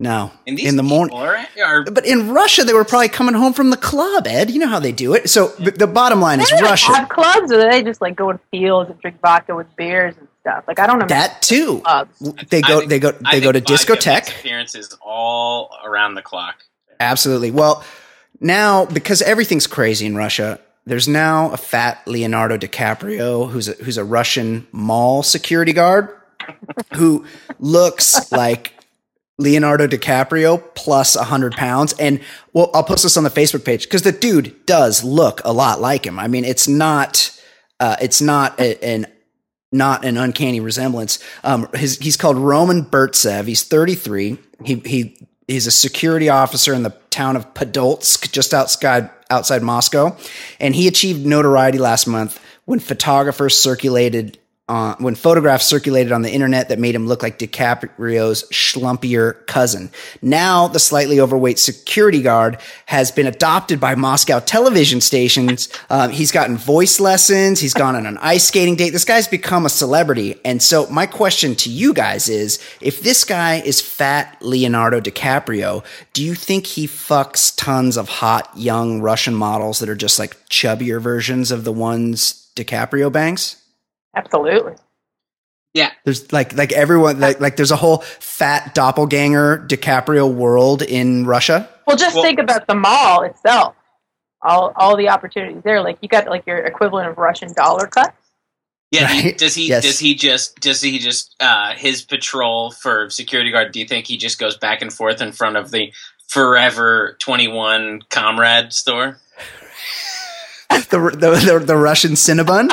B: No,
A: And these
B: in the morning.
A: Are, are,
B: But in Russia, they were probably coming home from the club, Ed. You know how they do it. So the, the bottom line is
C: They like
B: Russia.
C: have clubs, or they just like go in fields and drink vodka with beers and stuff. Like I don't know
B: That too.
C: clubs.
B: They
A: I
B: go.
A: think-
B: they go.
A: I
B: They go to
A: think vodka makes
B: discotheque.
A: Appearances all around the clock.
B: Absolutely. Well, now because everything's crazy in Russia, there's now a fat Leonardo DiCaprio who's a, who's a Russian mall security guard who looks like Leonardo DiCaprio plus one hundred pounds. And well, I'll post this on the Facebook page because the dude does look a lot like him. I mean, it's not, uh, it's not a, an, not an uncanny resemblance. Um, his, he's called Roman Burtsev. He's thirty-three. He, he, he's a security officer in the town of Podolsk, just outside, outside Moscow. And he achieved notoriety last month when photographers circulated Uh, when photographs circulated on the internet that made him look like DiCaprio's schlumpier cousin. Now, the slightly overweight security guard has been adopted by Moscow television stations. Um, he's gotten voice lessons. He's gone on an ice skating date. This guy's become a celebrity. And so my question to you guys is, if this guy is fat Leonardo DiCaprio, do you think he fucks tons of hot young Russian models that are just like chubbier versions of the ones DiCaprio bangs?
C: Absolutely.
A: Yeah.
B: There's like like everyone like like there's a whole fat doppelganger DiCaprio world in Russia.
C: Well, just
A: Well-
C: think about the mall itself. All all the opportunities there. Like you got like your equivalent of Russian dollar cuts.
A: Yeah. he-
B: Right?
A: Does he?
B: Yes.
A: Does he just? Does he just? Uh, his patrol for security guard. Do you think he just goes back and forth in front of the Forever twenty-one Comrade store?
B: The the the, the Russian Cinnabon.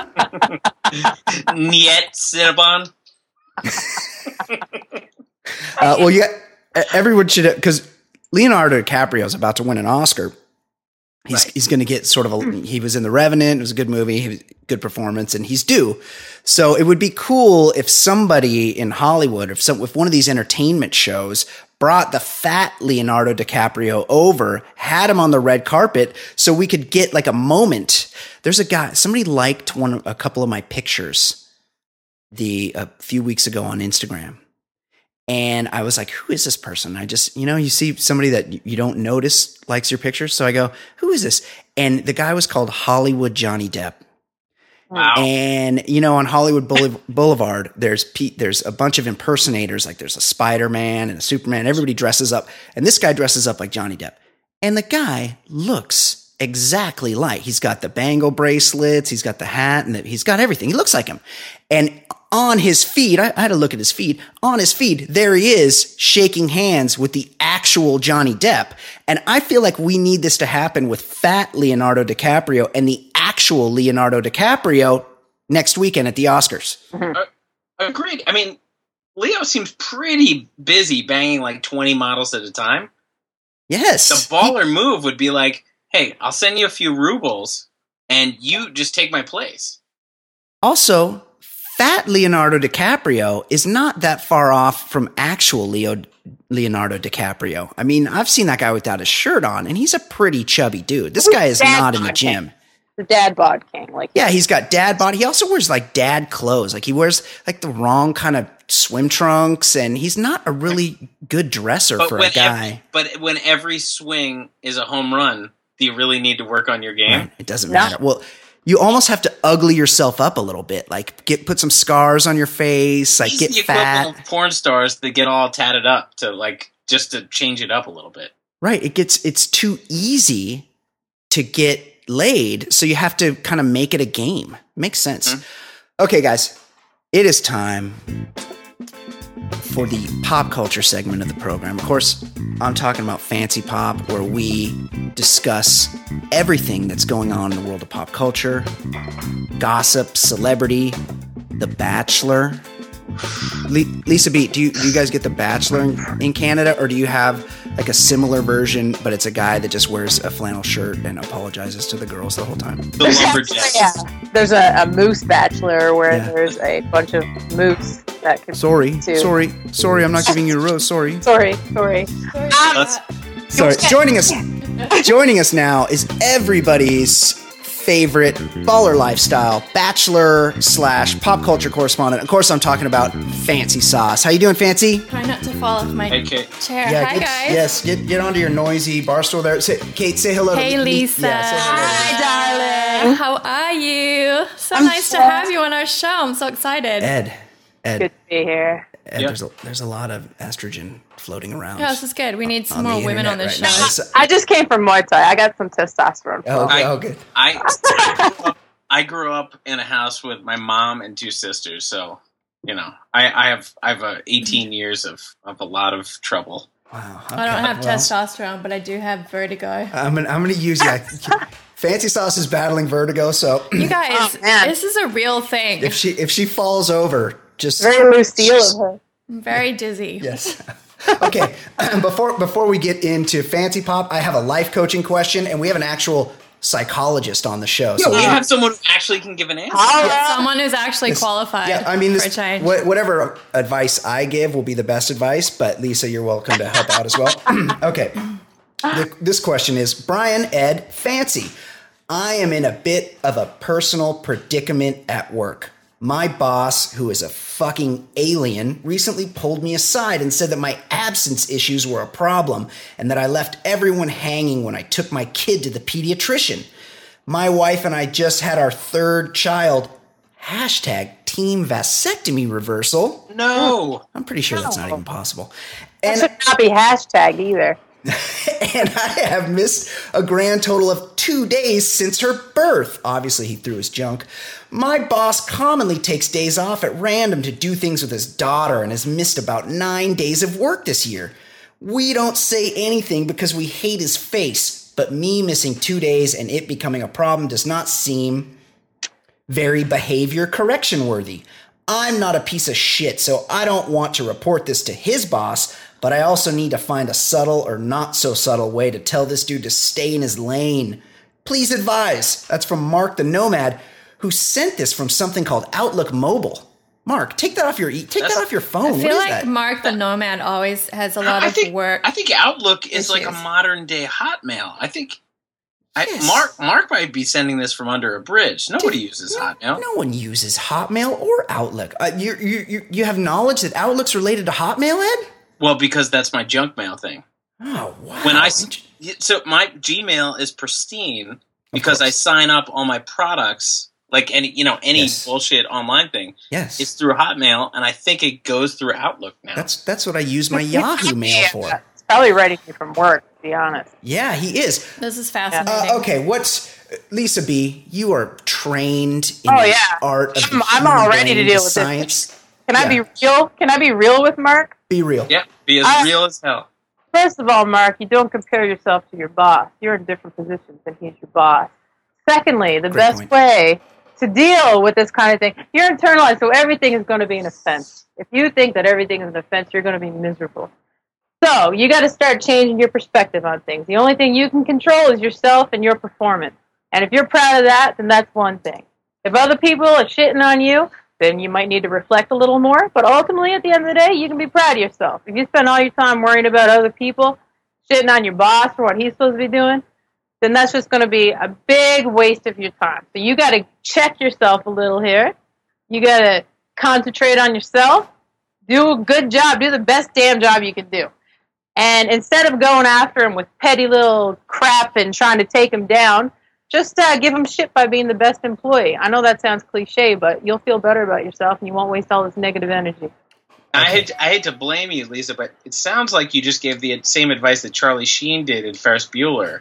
A: Niet Cinnabon.
B: Uh, well, yeah, everyone should because Leonardo DiCaprio is about to win an Oscar. He's
A: Right.
B: he's going to get sort of a. He was in The Revenant. It was a good movie, he was, good performance, and he's due. So it would be cool if somebody in Hollywood, if some, if one of these entertainment shows brought the fat Leonardo DiCaprio over, had him on the red carpet, so we could get like a moment. There's a guy. Somebody liked one, a couple of my pictures, the a few weeks ago on Instagram. And I was like, who is this person? I just, you know, you see somebody that you don't notice likes your pictures. So I go, who is this? And the guy was called Hollywood Johnny Depp.
A: Wow.
B: And, you know, on Hollywood Boule- Boulevard, there's Pete, there's a bunch of impersonators. Like there's a Spider-Man and a Superman. Everybody dresses up. And this guy dresses up like Johnny Depp. And the guy looks exactly like, he's got the bangle bracelets. He's got the hat and the, he's got everything. He looks like him. And on his feed, I, I had to look at his feed. On his feed, there he is shaking hands with the actual Johnny Depp. And I feel like we need this to happen with fat Leonardo DiCaprio and the actual Leonardo DiCaprio next weekend at the Oscars.
A: Uh, agreed. I mean, Leo seems pretty busy banging like twenty models at a time.
B: Yes.
A: The baller move would be like, hey, I'll send you a few rubles and you just take my place.
B: Also, fat Leonardo DiCaprio is not that far off from actual Leo Leonardo DiCaprio. I mean, I've seen that guy without his shirt on, and he's a pretty chubby dude. This guy is
C: Dad
B: not in the
C: bod
B: gym.
C: king. The dad bod king. Like
B: Yeah, he's got dad bod. He also wears like dad clothes. Like he wears like the wrong kind of swim trunks, and he's not a really good dresser
A: But
B: for a
A: when,
B: guy.
A: every, but when every swing is a home run, do you really need to work on your game?
B: Right? It doesn't
C: No.
B: matter. Well, you almost have to ugly yourself up a little bit. Like get put some scars on your face. Like
A: He's
B: get
A: the
B: fat.
A: equivalent of porn stars that get all tatted up to like just to change it up a little bit.
B: Right. It gets it's too easy to get laid, so you have to kind of make it a game. Makes sense.
A: Mm-hmm.
B: Okay, guys, it is time for the pop culture segment of the program. Of course, I'm talking about Fancy Pop, where we discuss everything that's going on in the world of pop culture, gossip, celebrity, The Bachelor. Le- Lisa B, do you, do you guys get The Bachelor in, in Canada, or do you have like a similar version, but it's a guy that just wears a flannel shirt and apologizes to the girls the whole time?
A: The lumberjacks.
C: yeah, there's a, a moose bachelor where
B: Yeah.
C: there's a bunch of moose that can.
B: Sorry,
C: Too.
B: sorry, sorry, I'm not giving you a rose. Sorry.
C: Sorry, sorry.
A: Let's-
B: Sorry. Joining us, joining us now is everybody's favorite baller lifestyle bachelor slash pop culture correspondent. Of course, I'm talking about Fancy Sauce. How you doing, Fancy?
D: Try not to fall off my
A: Hey, Kate.
D: chair. Hi,
B: get,
D: guys.
B: Yes, get get onto your noisy bar stool there. Say, Kate, say hello.
D: Hey,
B: to
D: Lisa.
B: Yeah, say hello.
C: Hi, darling.
D: How are you? So
C: I'm
D: nice to
C: so-
D: have you on our show. I'm so excited.
B: Ed, Ed,
C: Good to be here.
B: Ed
A: Yeah.
B: there's a there's a lot of estrogen floating around.
D: Yeah, this is good. We need some
B: on the
D: more women
B: internet
D: on this
B: right
D: show.
B: now. So-
C: I just came from Muay Thai. I got some testosterone.
B: oh, okay,
A: I-
B: oh, good.
A: I, I, grew up, I grew up in a house with my mom and two sisters, so you know, I, I have I have uh, eighteen years of, of a lot of trouble.
B: Wow.
D: I don't
B: okay,
D: have
B: well,
D: testosterone, but I do have vertigo.
B: I'm gonna I'm gonna use yeah. Fancy Sauce is battling vertigo, so
D: You guys,
C: Oh, man.
D: this is a real thing.
B: if she if she falls over, just
C: Very loose deal of her.
D: I'm very dizzy.
B: yes. Okay, before before we get into Fancy Pop, I have a life coaching question, and we have an actual psychologist on the show.
A: Yeah,
B: So
A: we
B: we-
A: have someone who actually can give an answer.
C: Holla.
D: Someone who's actually
B: This-
D: qualified
B: yeah, I mean,
D: for
B: this,
D: a change.
B: wha- whatever advice I give will be the best advice, but Lisa, you're welcome to help out as well. Okay. The- this question is Brian, Ed, Fancy. I am in a bit of a personal predicament at work. My boss, who is a fucking alien, recently pulled me aside and said that my absence issues were a problem and that I left everyone hanging when I took my kid to the pediatrician. My wife and I just had our third child. Hashtag team vasectomy reversal.
A: No.
B: I'm pretty sure that's not even possible.
C: That
B: And,
C: should not be hashtagged either.
B: and I have missed a grand total of two days since her birth. Obviously, he threw his junk. My boss commonly takes days off at random to do things with his daughter and has missed about nine days of work this year. We don't say anything because we hate his face, but me missing two days and it becoming a problem does not seem very behavior correction worthy. I'm not a piece of shit, so I don't want to report this to his boss, but I also need to find a subtle or not so subtle way to tell this dude to stay in his lane. Please advise. That's from Mark the Nomad, who sent this from something called Outlook Mobile. Mark, take that off your e- take
A: That's-
B: that off your phone.
D: I
B: What
D: feel
B: is
D: like
B: that?
D: Mark the Nomad always has a lot
A: I
D: of
A: think
D: work.
A: I think Outlook is like a
D: issues.
A: modern day Hotmail. I think I,
B: Yes.
A: Mark Mark might be sending this from under a bridge. Nobody uses Hotmail.
B: No one uses Hotmail or Outlook. Uh, you, you you you have knowledge that Outlook's related to Hotmail, Ed?
A: Well, because that's my junk mail thing.
B: Oh wow!
A: When I s- so my Gmail is pristine because I
B: course.
A: sign up all my products, like any you know any
B: Yes.
A: bullshit online thing.
B: yes,
A: It's through Hotmail, and I think it goes through Outlook now.
B: that's that's what I use my Yahoo mail
C: Yeah,
B: for.
C: It's probably writing you from work, to be honest.
B: Yeah, he is.
D: This is fascinating.
B: Uh, okay, what's Lisa B? You are trained in
C: Oh,
B: the
C: yeah.
B: art of the
C: I'm- I'm
B: human
C: all ready to
B: brain,
C: deal
B: the
C: with this.
B: science.
C: Can I
B: Yeah.
C: be real? Can I be real with Mark?
B: Be real.
A: Yeah, be as
C: I-
A: real as hell.
C: First of all, Mark, you don't compare yourself to your boss. You're in different positions and he's your boss. Secondly, the
B: Great
C: best
B: point.
C: way to deal with this kind of thing, you're internalized, so everything is going to be an offense. If you think that everything is an offense, you're going to be miserable. So you got to start changing your perspective on things. The only thing you can control is yourself and your performance. And if you're proud of that, then that's one thing. If other people are shitting on you, then you might need to reflect a little more. But ultimately, at the end of the day, you can be proud of yourself. If you spend all your time worrying about other people, shitting on your boss for what he's supposed to be doing, then that's just going to be a big waste of your time. So you got to check yourself a little here. You got to concentrate on yourself. Do a good job. Do the best damn job you can do. And instead of going after him with petty little crap and trying to take him down, just uh, give him shit by being the best employee. I know that sounds cliche, but you'll feel better about yourself and you won't waste all this negative energy.
A: I hate I hate to blame you, Lisa, but it sounds like you just gave the same advice that Charlie Sheen did in Ferris Bueller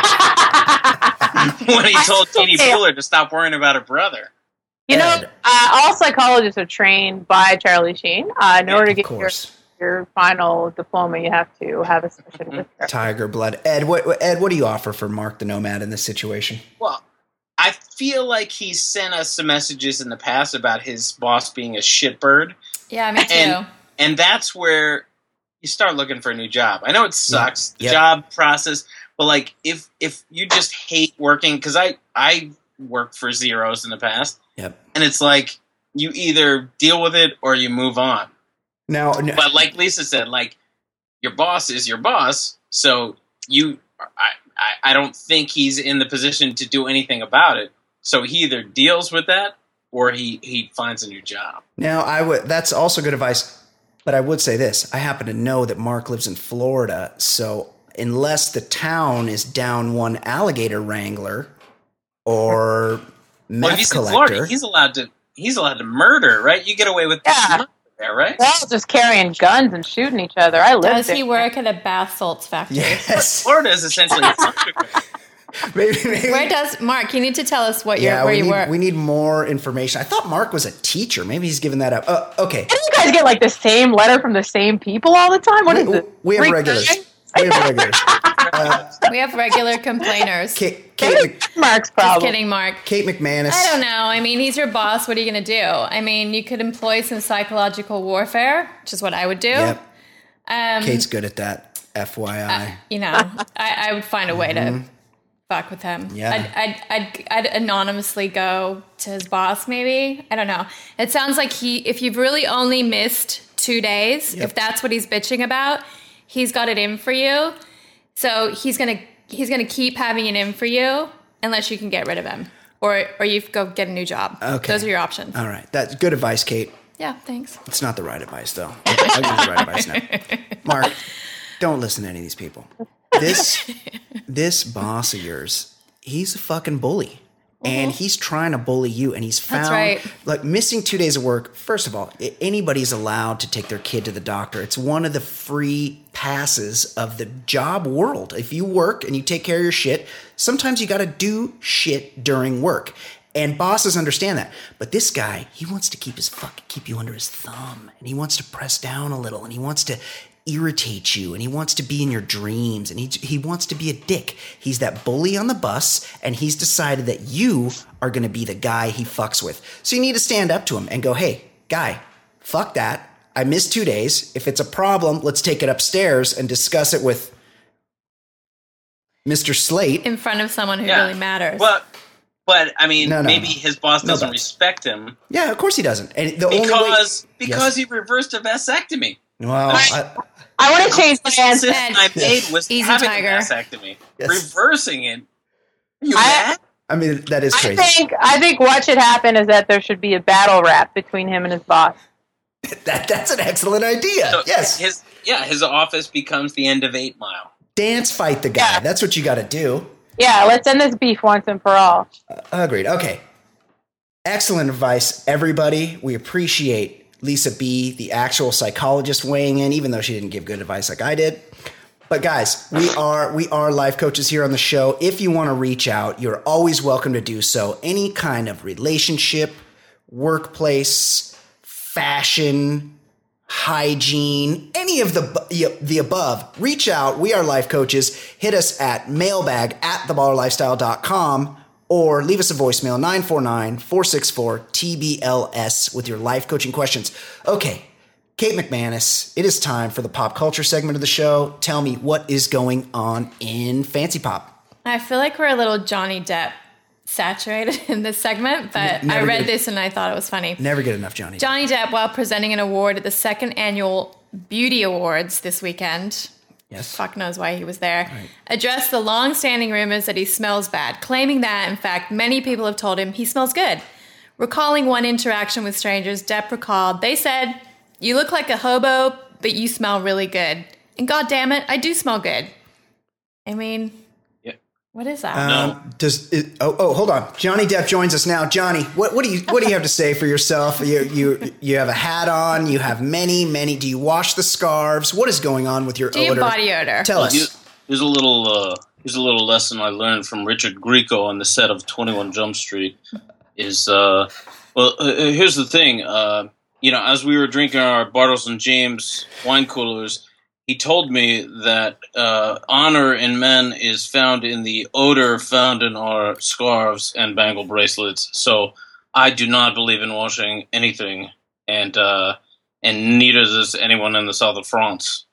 A: when he told Jeannie Bueller to stop worrying about her brother.
C: You know,
B: Ed.
C: uh, all psychologists are trained by Charlie Sheen. Uh, in order to
B: Of
C: get your,
B: course.
C: your final diploma, you have to have a session with her.
B: Tiger blood. Ed, what what- Ed, what do you offer for Mark the Nomad in this situation?
A: Well, I feel like he's sent us some messages in the past about his boss being a shitbird,
D: Yeah, me too.
A: and and that's where you start looking for a new job. I know it sucks, the
B: Yep.
A: job process, but like if if you just hate working, because I I worked for zeros in the past,
B: Yep.
A: and it's like you either deal with it or you move on.
B: Now, n-
A: But like Lisa said, like your boss is your boss, so you I I, I don't think he's in the position to do anything about it. So he either deals with that or he, he finds a new job.
B: Now, I would. That's also good advice. But I would say this. I happen to know that Mark lives in Florida. So unless the town is down one alligator wrangler or meth
A: well, if he's
B: collector.
A: in Florida, he's allowed to he's allowed to murder, right? You get away with
C: Yeah.
A: murder there, right?
C: They're all just carrying guns and shooting each other. I live
D: Does
C: there.
D: he work at a bath salts factory?
B: Yes.
A: Florida is essentially a country.
B: maybe, maybe.
D: Where does Mark? You need to tell us what you're,
B: yeah,
D: where
B: we
D: you
B: need,
D: work.
B: we need more information. I thought Mark was a teacher. Maybe he's given that up. Uh, okay.
C: Didn't you guys get like the same letter from the same people all the time? What is
B: We,
C: this?
B: we have
C: Three
B: regulars.
C: guys?
B: We have regulars. Uh,
D: We have regular complainers.
B: Kate, Kate,
C: Maybe
B: Mc,
C: Mark's
D: Just
C: problem.
D: kidding, Mark.
B: Kate McManus.
D: I don't know. I mean, he's your boss. What are you going to do? I mean, you could employ some psychological warfare, which is what I would do.
B: Yep.
D: Um,
B: Kate's good at that. F Y I.
D: you know, I, I would find a way to fuck with him.
B: Yeah.
D: I'd, I'd, I'd, I'd anonymously go to his boss, maybe. I don't know. It sounds like he, if you've really only missed two days,
B: Yep.
D: if that's what he's bitching about, he's got it in for you. So he's gonna he's gonna keep having it in for you unless you can get rid of him, or or you go get a new job.
B: Okay.
D: Those are your options.
B: All right. That's good advice, Kate.
D: Yeah, thanks.
B: It's not the right advice, though. I'll give you the right advice now. Mark, don't listen to any of these people. This this boss of yours, he's a fucking bully. And he's trying to bully you, and he's found,
D: That's right.
B: like, missing two days of work. First of all, i- anybody's allowed to take their kid to the doctor. It's one of the free passes of the job world. If you work and you take care of your shit, sometimes you got to do shit during work. And bosses understand that. But this guy, he wants to keep his fuck, keep you under his thumb, and he wants to press down a little, and he wants to irritate you, and he wants to be in your dreams, and he he wants to be a dick. He's that bully on the bus, and he's decided that you are going to be the guy he fucks with. So you need to stand up to him and go, "Hey, guy, fuck that. I missed two days. If it's a problem, let's take it upstairs and discuss it with Mister Slate."
D: In front of someone who
A: Yeah.
D: really matters.
A: But, but I mean,
B: No, no,
A: maybe
B: no.
A: his boss
B: No
A: doesn't
B: buts.
A: respect him
B: Yeah, of course he doesn't. And the only way,
A: because
B: Yes.
A: because he reversed a vasectomy.
B: well, I,
C: I want to change my
A: The
C: answer.
A: decision I made was
D: Easy,
A: having
D: Tiger.
A: a vasectomy.
B: Yes.
A: Reversing it. Are you
C: I-
A: mad?
B: I mean, that is
C: I
B: crazy.
C: think I think what should happen is that there should be a battle rap between him and his boss.
B: that that's an excellent idea.
A: So
B: yes,
A: His yeah, his office becomes the end of Eight Mile.
B: dance fight the guy.
C: Yeah.
B: That's what you got to do.
C: Yeah, let's end this beef once and for all.
B: Agreed. Okay. Excellent advice, everybody. We appreciate Lisa B, the actual psychologist, weighing in, even though she didn't give good advice like I did. But guys, we are we are life coaches here on the show. If you want to reach out, you're always welcome to do so. Any kind of relationship, workplace, fashion, hygiene, any of the bu- the above, reach out. We are life coaches. Hit us at mailbag at the baller lifestyle dot com or leave us a voicemail nine four nine, four six four, T B L S with your life coaching questions. Okay, Kate McManus, it is time for the pop culture segment of the show. Tell me what is going on in Fancy Pop.
D: I feel like we're a little Johnny Depp saturated in this segment, but
B: N-
D: I
B: never
D: read
B: get-
D: this and I thought it was funny.
B: Never get enough Johnny.
D: Johnny Depp, while presenting an award at the second annual Beauty Awards this weekend,
B: Yes.
D: fuck knows why he was there, addressed the long-standing rumors that he smells bad, claiming that, in fact, many people have told him he smells good. Recalling one interaction with strangers, Depp recalled, they said, "You look like a hobo, but you smell really good. And God damn it, I do smell good." I mean,
A: Yeah.
D: what is that?
B: Um, does it, oh oh hold on, Johnny Depp joins us now. Johnny, what what do you what do you have to say for yourself? You you you have a hat on. You have many many. Do you wash the scarves? What is going on with your
D: do you have
B: odor?
D: body odor?
B: Tell us.
A: Here- Here's a little uh, here's a little lesson I learned from Richard Grieco on the set of twenty-one Jump Street. Is uh, well, uh, here's the thing. Uh, you know, as we were drinking our Bartles and James wine coolers, he told me that uh, honor in men is found in the odor found in our scarves and bangle bracelets. So I do not believe in washing anything, and uh, and neither does anyone in the south of France.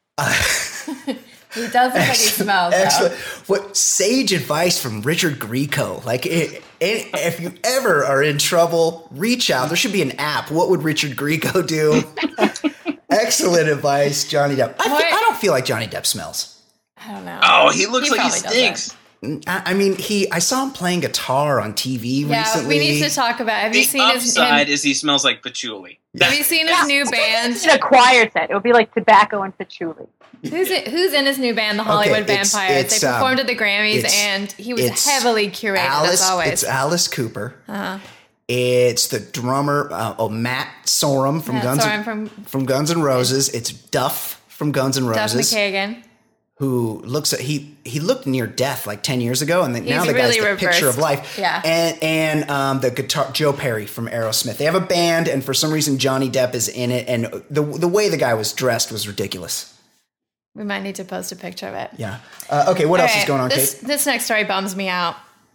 D: He does look like he smells. though.
B: Excellent. What sage advice from Richard Grieco. Like, it, it, if you ever are in trouble, reach out. There should be an app. What would Richard Grieco do? Excellent advice, Johnny Depp. I, fe-
D: What?
B: I don't feel like Johnny Depp smells.
D: I don't know.
A: Oh, he looks like he
D: probably
A: stinks.
B: I I mean, he. I saw him playing guitar on T V
D: Yeah,
B: recently.
D: we need to talk about. Have
A: The
D: you seen his?
A: upside
D: Him,
A: is he smells like patchouli.
D: have you seen his new band?
C: It's an acquired set. It would be like tobacco and patchouli.
D: Who's it, who's in his new band, the Hollywood
B: Okay, it's-
D: Vampires?
B: it's,
D: they
B: um,
D: performed at the Grammys,
B: it's-
D: and he was
B: it's
D: heavily curated
B: Alice,
D: as always.
B: It's Alice Cooper.
D: uh-huh.
B: It's the drummer, uh, oh Matt Sorum from
D: Matt
B: Guns
D: Sorum
B: N-
D: from-
B: from Guns N' Roses. It's Duff from Guns N'
D: Duff
B: Roses,
D: McKagan.
B: who looks at he he looked near death like ten years ago, and then now
D: He's
B: the guy's
D: really
B: the picture of
D: reversed.
B: life.
D: Yeah.
B: and and um, the guitar Joe Perry from Aerosmith. They have a band, and for some reason Johnny Depp is in it, and the the way the guy was dressed was ridiculous.
D: We might need to post a picture of it.
B: Yeah. Uh, okay, what
D: All
B: else is
D: right,
B: going on,
D: this,
B: Kate?
D: This next story bums me out.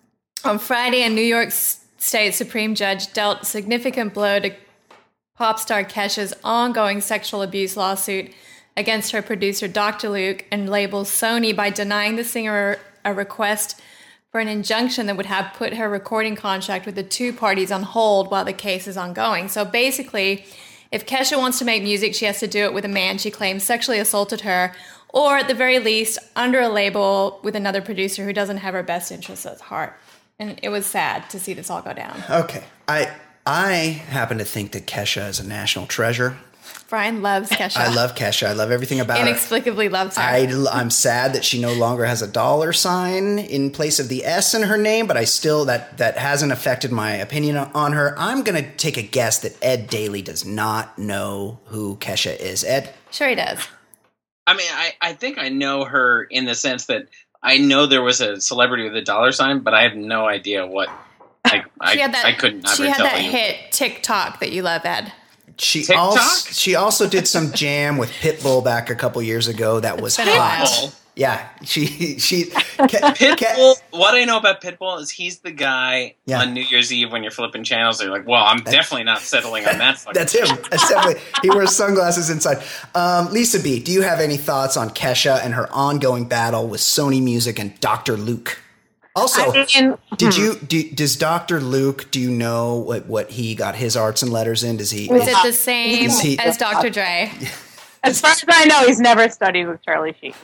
D: On Friday, a New York State Supreme Judge dealt a significant blow to pop star Kesha's ongoing sexual abuse lawsuit against her producer, Doctor Luke, and label Sony by denying the singer a request for an injunction that would have put her recording contract with the two parties on hold while the case is ongoing. So basically, if Kesha wants to make music, she has to do it with a man she claims sexually assaulted her, or at the very least, under a label with another producer who doesn't have her best interests at heart. And it was sad to see this all go down.
B: Okay, I I happen to think that Kesha is a national treasure.
D: Brian loves Kesha.
B: I love Kesha. I love everything about her.
D: Inexplicably loves her.
B: I, I'm sad that she no longer has a dollar sign in place of the S in her name, but I still, that, that hasn't affected my opinion on her. I'm going to take a guess that Ed Daly does not know who Kesha is. Ed?
D: Sure he does.
A: I mean, I, I think I know her in the sense that I know there was a celebrity with a dollar sign, but I have no idea what. Like, I,
D: She had that,
A: I couldn't ever
D: she had
A: tell
D: that
A: you.
D: hit TikTok that you love, Ed.
B: She
A: TikTok?
B: also, she also did some jam with Pitbull back a couple years ago that was
D: been a
B: hot.
A: while.
B: Yeah, she she Ke-
A: Pitbull. What I know about Pitbull is he's the guy
B: Yeah.
A: on New Year's Eve when you're flipping channels. They're like, "Well, I'm definitely not settling on that." fucking
B: That's him. That's definitely. He wears sunglasses inside. Um, Lisa B, do you have any thoughts on Kesha and her ongoing battle with Sony Music and Doctor Luke? Also,
C: I mean,
B: did you do, does Doctor Luke? Do you know what, what he got his arts and letters in? Does he?
D: Was it the same
B: Is he-
D: as Doctor Dre?
C: as far as I know, he's never studied with Charlie Sheen.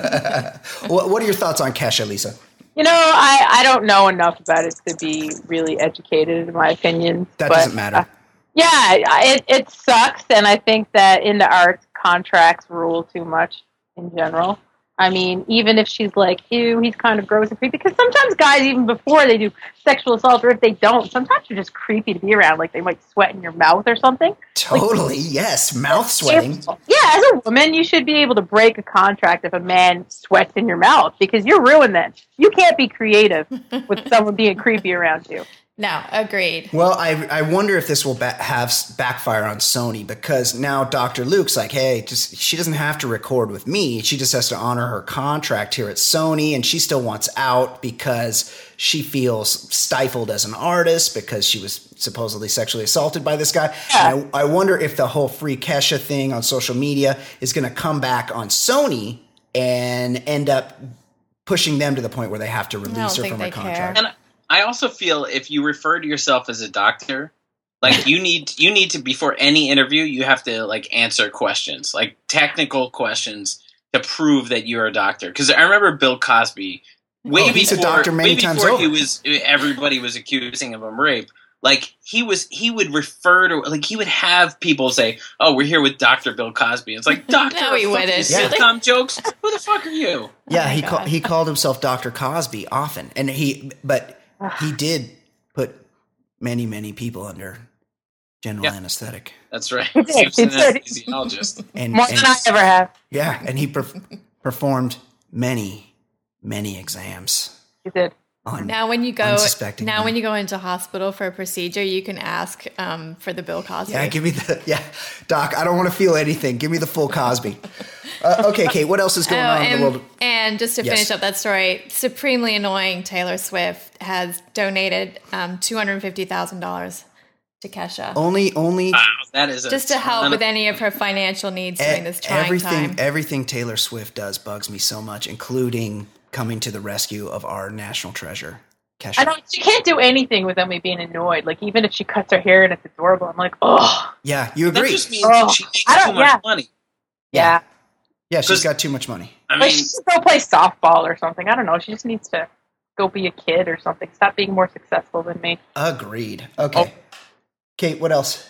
B: what, what are your thoughts on Kesha, Lisa?
C: You know, I, I don't know enough about it to be really educated, in my opinion.
B: That
C: but,
B: doesn't matter.
C: uh, yeah, I- it, it sucks, and I think that in the arts, contracts rule too much in general. I mean, even if she's like, ew, he's kind of gross and creepy, because sometimes guys, even before they do sexual assault, or if they don't, sometimes they're just creepy to be around, like they might sweat in your mouth or something.
B: Totally, yes. Mouth sweating.
C: If- yeah, as a woman, you should be able to break a contract if a man sweats in your mouth, because you're ruined then. You can't be creative with someone being creepy around you.
D: No, agreed.
B: Well, I I wonder if this will ba- have s- backfire on Sony, because now Doctor Luke's like, hey, just she doesn't have to record with me. She just has to honor her contract here at Sony, and she still wants out because she feels stifled as an artist because she was supposedly sexually assaulted by this guy.
C: Yeah.
B: And I, I wonder if the whole Free Kesha thing on social media is going to come back on Sony and end up pushing them to the point where they have to release her
D: think
B: from her
D: they care.
B: contract.
A: And I also feel if you refer to yourself as a doctor, like you need you need to before any interview you have to like answer questions, like technical questions to prove that you're a doctor. Because I remember Bill Cosby way
B: Oh,
A: before,
B: he's a doctor many
A: way
B: times
A: before he
B: over.
A: was everybody was accusing him of rape. Like he was, he would refer to, like he would have people say, "Oh, we're here with Doctor Bill Cosby." It's like, Doctor,
D: No, he
A: fucking
D: wouldn't.
A: sitcom jokes. Who the fuck are you?
B: Yeah,
D: Oh my
B: he
D: God.
B: called he called himself Doctor Cosby often, and he but he did put many many people under general
A: Yeah.
B: anesthetic,
A: That's right.
C: did,
A: He was
C: he
A: an
C: did.
A: anesthesiologist.
B: and,
C: More
B: and-
C: than I ever have.
B: yeah, and he per- performed many many exams
C: He did.
B: on.
D: Now, when you go,
B: Unsuspecting
D: now
B: men.
D: when you go into hospital for a procedure, you can ask um, for the Bill Cosby.
B: Yeah, give me the yeah, Doc. I don't want to feel anything. Give me the full Cosby. Uh, okay, Kate. What else is
D: Oh,
B: going on in
D: and,
B: the world?
D: and just to
B: Yes.
D: finish up that story, supremely annoying Taylor Swift has donated um, two hundred fifty thousand dollars to Kesha.
B: Only only
A: Wow, that is a
D: just to help
A: ton
D: with
A: of-
D: any of her financial needs during this trying
B: E, everything
D: time.
B: everything Taylor Swift does bugs me so much, including coming to the rescue of our national treasure, Kesha.
C: I don't. She can't do anything without me being annoyed. Like even if she cuts her hair and it's adorable, I'm like, oh,
B: Yeah, you
A: That
B: agree?
A: just means
C: Oh,
A: she makes
C: I don't-
A: too much
C: yeah.
A: money.
B: Yeah.
C: yeah.
B: Yeah, she's
A: 'Cause-
B: got too much money.
A: I
C: Like
A: mean,
C: she should go play softball or something. I don't know. She just needs to go be a kid or something. Stop being more successful than me.
B: Agreed. Okay. Oh. Kate, what else?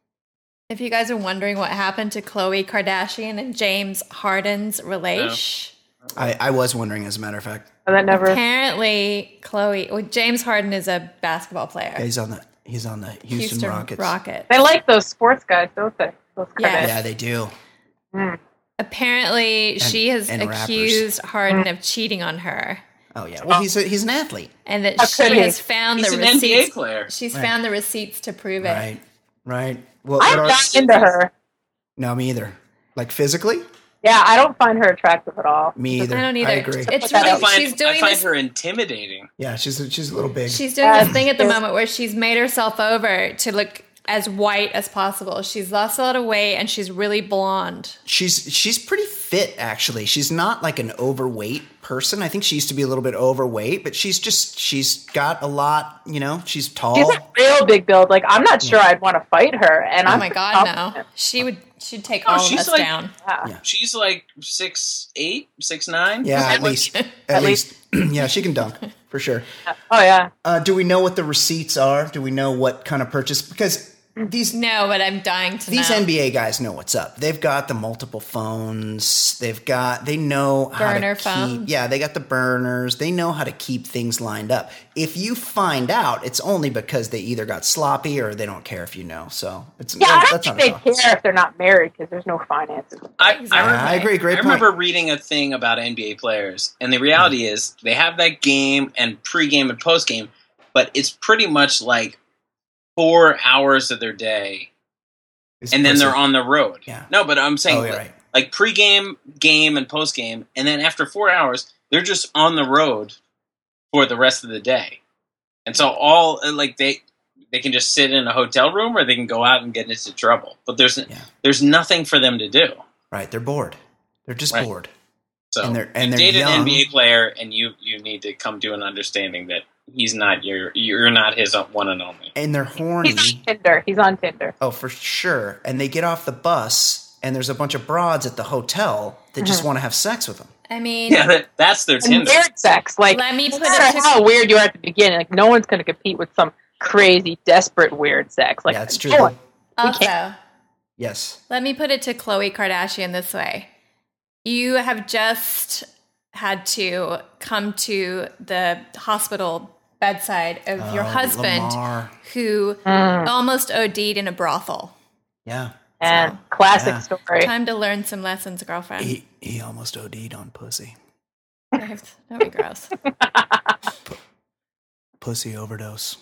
D: If you guys are wondering what happened to Khloe Kardashian and James Harden's relation.
B: No. I, I was wondering, as a matter of fact.
C: Oh, that never.
D: Apparently, Khloe, well, James Harden is a basketball player.
B: Yeah, he's on the he's on the Houston,
D: Houston
B: Rockets.
D: Rockets.
C: They like those sports guys, don't they? Those
D: Yeah.
B: Yeah, they do.
C: Mm.
D: Apparently,
B: And-
D: she has
B: and
D: accused Harden of cheating on her.
B: Oh yeah. Well, he's a, he's an athlete.
D: And that
C: How
D: she
C: could he?
D: has found
A: He's
D: the
A: an N B A
D: receipts.
A: player.
D: She's
B: Right.
D: found the receipts to prove it.
B: Right. Right. Well,
C: I'm
B: what are-
C: not into her.
B: No, me either. Like physically?
C: Yeah, I don't find her attractive at all.
B: Me either.
D: I don't either.
B: I agree.
D: It's
C: I
A: I
D: really,
A: find,
D: she's doing
A: I find
D: this.
A: her intimidating.
B: Yeah, she's a, she's a little big.
D: She's doing
C: Uh,
D: this thing at the
C: yes.
D: moment where she's made herself over to look as white as possible. She's lost a lot of weight and she's really blonde.
B: She's she's pretty fit actually. She's not like an overweight person. I think she used to be a little bit overweight, but she's just she's got a lot, you know, she's tall.
C: She's a real big build. Like, I'm not sure I'd want to fight her. And
D: Oh
C: I'm
D: my
C: pretty
D: god, no.
C: confident.
D: She would she'd take
A: Oh,
D: all of
A: she's
D: us
A: like-
D: down.
C: Yeah.
B: Yeah.
A: She's like six eight, six nine.
B: Yeah, at
A: Like,
B: least at,
C: At
B: least, yeah, she can dunk for sure.
C: Oh, yeah.
B: Uh, do we know what the receipts are? Do we know what kind of purchase? Because these
D: No, but I'm dying to
B: these
D: know.
B: N B A guys know what's up. They've got the multiple phones. They've got they know how
D: Burner
B: to
D: phones.
B: keep. Yeah, they got the burners. They know how to keep things lined up. If you find out, it's only because they either got sloppy or they don't care if you know. So it's
C: Yeah, I don't
B: that's
C: think
B: not
C: they
B: a problem.
C: care if they're not married because there's no finances.
A: I,
D: Exactly.
A: I, remember,
B: I agree. Great
A: I
B: point.
A: remember reading a thing about N B A players, and the reality is they have that game and pregame and postgame, but it's pretty much like four hours of their day,
B: It's
A: and then
B: pussy.
A: they're on the road.
B: Yeah.
A: No, but I'm saying
B: Oh, yeah,
A: like,
B: right.
A: like pregame, game, and postgame, and then after four hours, they're just on the road for the rest of the day, and so all like they they can just sit in a hotel room or they can go out and get into trouble. But there's
B: Yeah.
A: there's nothing for them to do.
B: Right, they're bored. They're just
A: Right.
B: bored.
A: So
B: And they're- and
A: you
B: they're
A: date an
B: young.
A: N B A player, and you you need to come to an understanding that he's not your you're not his one and only.
B: And they're horny.
C: He's on Tinder. He's on Tinder.
B: Oh, for sure. And they get off the bus, and there's a bunch of broads at the hotel that just
C: Mm-hmm.
B: want to have sex with them.
D: I mean,
A: Yeah, that, that's their
C: And
A: Tinder.
C: weird sex. Like,
D: Let me
C: no
D: put it
C: matter
D: to-
C: how weird you are at the beginning, like, no one's going to compete with some crazy, desperate, weird sex. Like,
B: Yeah, it's true.
C: no one-
D: also,
B: Yes.
D: let me put it to Khloe Kardashian this way. You have just had to come to the hospital bedside of your
B: Oh,
D: husband
B: Lamar.
D: who
C: Mm.
D: almost OD'd in a brothel.
B: Yeah.
C: And
D: So,
C: classic
B: yeah.
C: story.
D: Time to learn some lessons, girlfriend.
B: He, he almost OD'd on pussy.
D: That'd be gross.
B: Pussy overdose.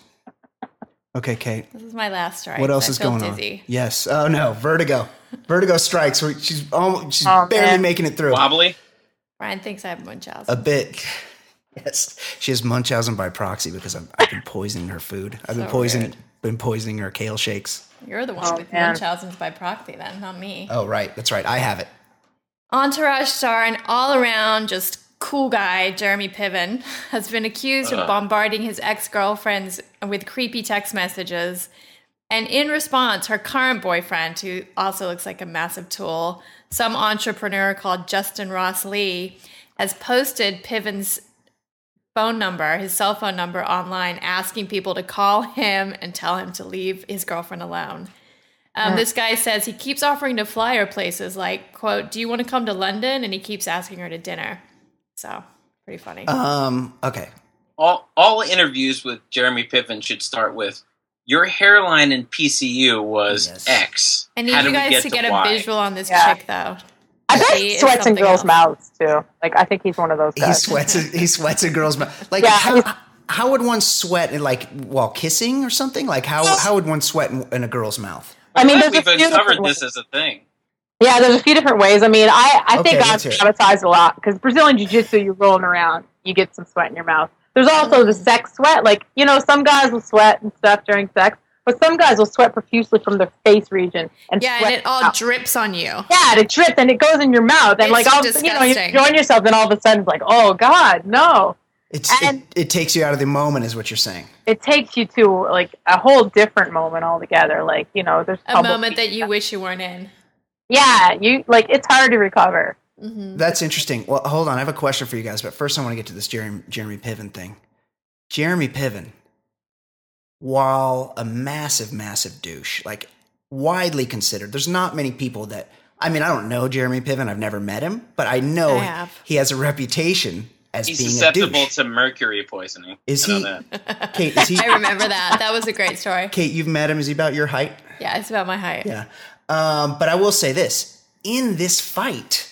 B: Okay, Kate.
D: This is my last story.
B: What else
D: I
B: is
D: feel
B: going
D: dizzy.
B: on? Yes. Oh no, vertigo. Vertigo strikes. We- She's almost, she's
C: Oh,
B: barely
C: man.
B: making it through.
A: Wobbly.
D: Brian thinks I have Munchausen.
B: A bit. Yes. She has Munchausen by proxy because I've, I've been poisoning her food. I've been
D: So
B: poisoning
D: weird.
B: been poisoning her kale shakes.
D: You're the one
C: Oh,
D: with
C: man.
D: Munchausen's by proxy, then, not me.
B: Oh right, that's right. I have it.
D: Entourage star and all around just cool guy Jeremy Piven has been accused of
A: Ugh.
D: bombarding his ex-girlfriends with creepy text messages. And in response, her current boyfriend, who also looks like a massive tool, some entrepreneur called Justin Ross Lee, has posted Piven's phone number, his cell phone number online, asking people to call him and tell him to leave his girlfriend alone. Um, This guy says he keeps offering to fly her places, like, quote, do you want to come to London? And he keeps asking her to dinner. So, pretty funny.
B: Um. Okay.
A: All all interviews with Jeremy Piven should start with your hairline in P C U was
B: Yes.
A: X.
D: I need
A: How
D: you
A: did we
D: guys
A: get
D: to get
A: Y?
D: a visual on this
C: Yeah.
D: chick, though.
C: I bet
D: She
C: he
D: is
C: sweats in
D: something
C: girls'
D: else.
C: mouths, too. Like, I think he's one of those
B: He
C: guys.
B: sweats. He sweats in girls' mouth. Like
C: Yeah.
B: how, how would one sweat in, like while kissing or something? Like how how would one sweat in, in a girl's mouth?
C: I mean,
A: I'm
C: there's
A: glad
C: a
A: we've
C: few
A: uncovered
C: different
A: this
C: ways.
A: as a thing.
C: Yeah, there's a few different ways. I mean, I, I
B: Okay,
C: think I'm
B: let's hear it.
C: traumatized a lot because Brazilian Jiu-Jitsu, you're rolling around, you get some sweat in your mouth. There's also the sex sweat. Like, you know, some guys will sweat and stuff during sex, but some guys will sweat profusely from their face region. And
D: Yeah,
C: sweat
D: and it all
C: out.
D: drips on you.
C: Yeah, and it drips and it goes in your mouth. And
D: It's
C: like, all of a sudden, you know, you're
D: disgusting.
C: enjoying yourself, and all of a sudden it's like, oh, God, no.
B: It's
C: And-
B: it, it takes you out of the moment, is what you're saying.
C: It takes you to, like, a whole different moment altogether. Like, you know, there's
D: A
C: public-
D: moment that you wish you weren't in.
C: Yeah, you, like, it's hard to recover.
D: Mm-hmm.
B: That's interesting. Well, hold on. I have a question for you guys, but first I want to get to this Jeremy, Jeremy Piven thing. Jeremy Piven, while a massive, massive douche, like widely considered, there's not many people that, I mean, I don't know Jeremy Piven. I've never met him, but I know
D: I have.
B: he has a reputation as
A: He's
B: being a
A: susceptible
B: douche.
A: to mercury poisoning.
B: Is
A: I know
B: he?
A: that.
B: Kate, is he?
D: I remember that. That was a great story.
B: Kate, you've met him. Is he about your height?
D: Yeah, it's about my height.
B: Yeah. Um, but I will say this. In this fight,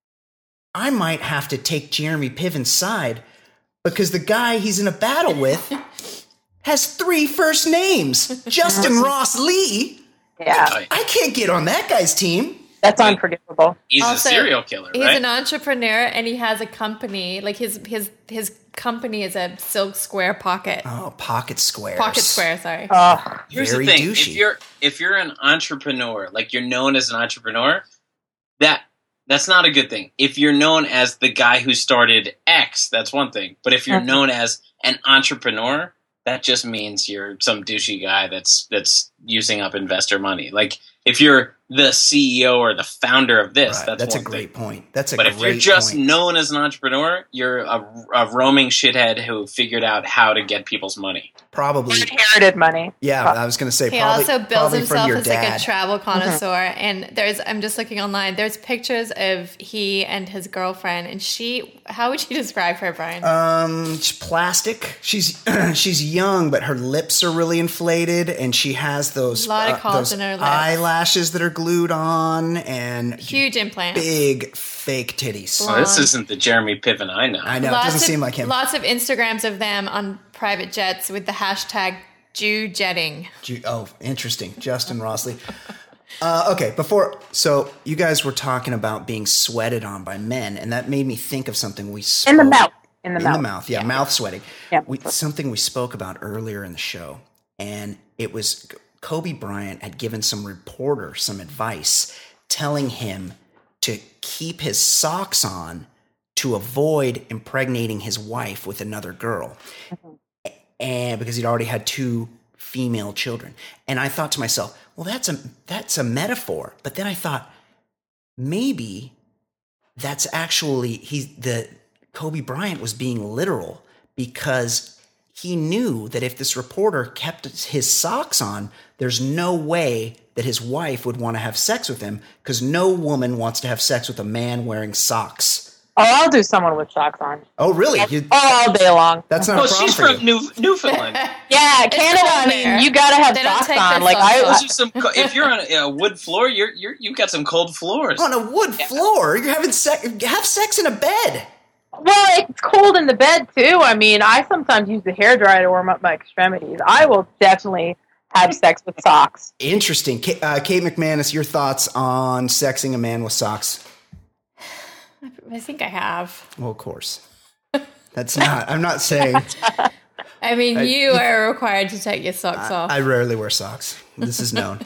B: I might have to take Jeremy Piven's side because the guy he's in a battle with has three first names. Justin Ross Lee.
C: Yeah,
B: I can't get on that guy's team.
C: that's unforgivable.
A: He's
D: Also,
A: a serial killer,
D: He's
A: right?
D: an entrepreneur and he has a company. Like his his his company is a Silk Square Pocket.
B: Oh, pocket squares.
D: Pocket Square, sorry.
C: Oh,
A: Here's
B: Very
A: the thing:
B: douchey.
A: if you're if you're an entrepreneur, like you're known as an entrepreneur, that that's not a good thing. If you're known as the guy who started X, that's one thing. But if you're
C: Mhm.
A: known as an entrepreneur, that just means you're some douchey guy that's that's using up investor money. Like if you're the C E O or the founder of this,
B: Right,
A: that's,
B: that's a
A: one
B: great
A: thing.
B: point. That's a
A: But
B: great
A: if you're just
B: point.
A: known as an entrepreneur, you're a, a roaming shithead who figured out how to get people's money.
B: Probably.
C: inherited money.
B: Yeah, I was going to say
D: He
B: probably,
D: also bills
B: probably from
D: himself
B: your
D: as
B: dad.
D: like a travel connoisseur, and there's I'm just looking online. There's pictures of he and his girlfriend, and she. How would you describe her, Brian?
B: Um, she's plastic. She's she's young, but her lips are really inflated, and she has those
D: A lot of
B: uh,
D: calls
B: those
D: in her lips.
B: eyelashes that are glued on, and
D: Huge implants.
B: big fake titties.
A: Well, this
D: Blonde.
A: isn't the Jeremy Piven I know.
B: I know it
D: Lots
B: doesn't
D: of,
B: seem like him.
D: Lots of Instagrams of them on private jets with the hashtag Jew jetting.
B: Ju- Oh, interesting, Justin Rossley. Uh, okay, before so you guys were talking about being sweated on by men, and that made me think of something we spoke,
C: In the mouth. In the
B: in
C: mouth.
B: the mouth, yeah, mouth sweating.
C: Yeah.
B: We, something we spoke about earlier in the show, and it was Kobe Bryant had given some reporter some advice, telling him to keep his socks on to avoid impregnating his wife with another girl, and because he'd already had two female children. And I thought to myself, well, that's a that's a metaphor. But then I thought, maybe that's actually he the Kobe Bryant was being literal, because he knew that if this reporter kept his socks on, there's no way that his wife would want to have sex with him, because no woman wants to have sex with a man wearing socks.
C: Oh, I'll do someone with socks on.
B: Oh, really? You,
C: Oh, all day long.
B: that's not
A: Well,
B: a problem
A: she's
B: for
A: from
B: you.
A: New, Newfoundland.
C: Yeah, Canada.
D: cold
C: I mean,
D: there.
C: you gotta have
D: They don't
C: socks
D: take
C: on.
D: their
C: Like
D: socks
C: I,
D: off.
A: Those are some. co- If you're on a, a wood floor, you're you're you've got some cold floors.
B: On a wood floor, you're having sex. Have sex in a bed.
C: well, it's cold in the bed too. I mean, I sometimes use the hairdryer to warm up my extremities. I will definitely have sex with socks.
B: Interesting. Kate, uh, Kate McManus, your thoughts on sexing a man with socks?
D: I think I have.
B: Well, of course. That's not. I'm not saying.
D: I mean,
B: I-
D: you are required to take your socks off.
B: I rarely wear socks. This is known.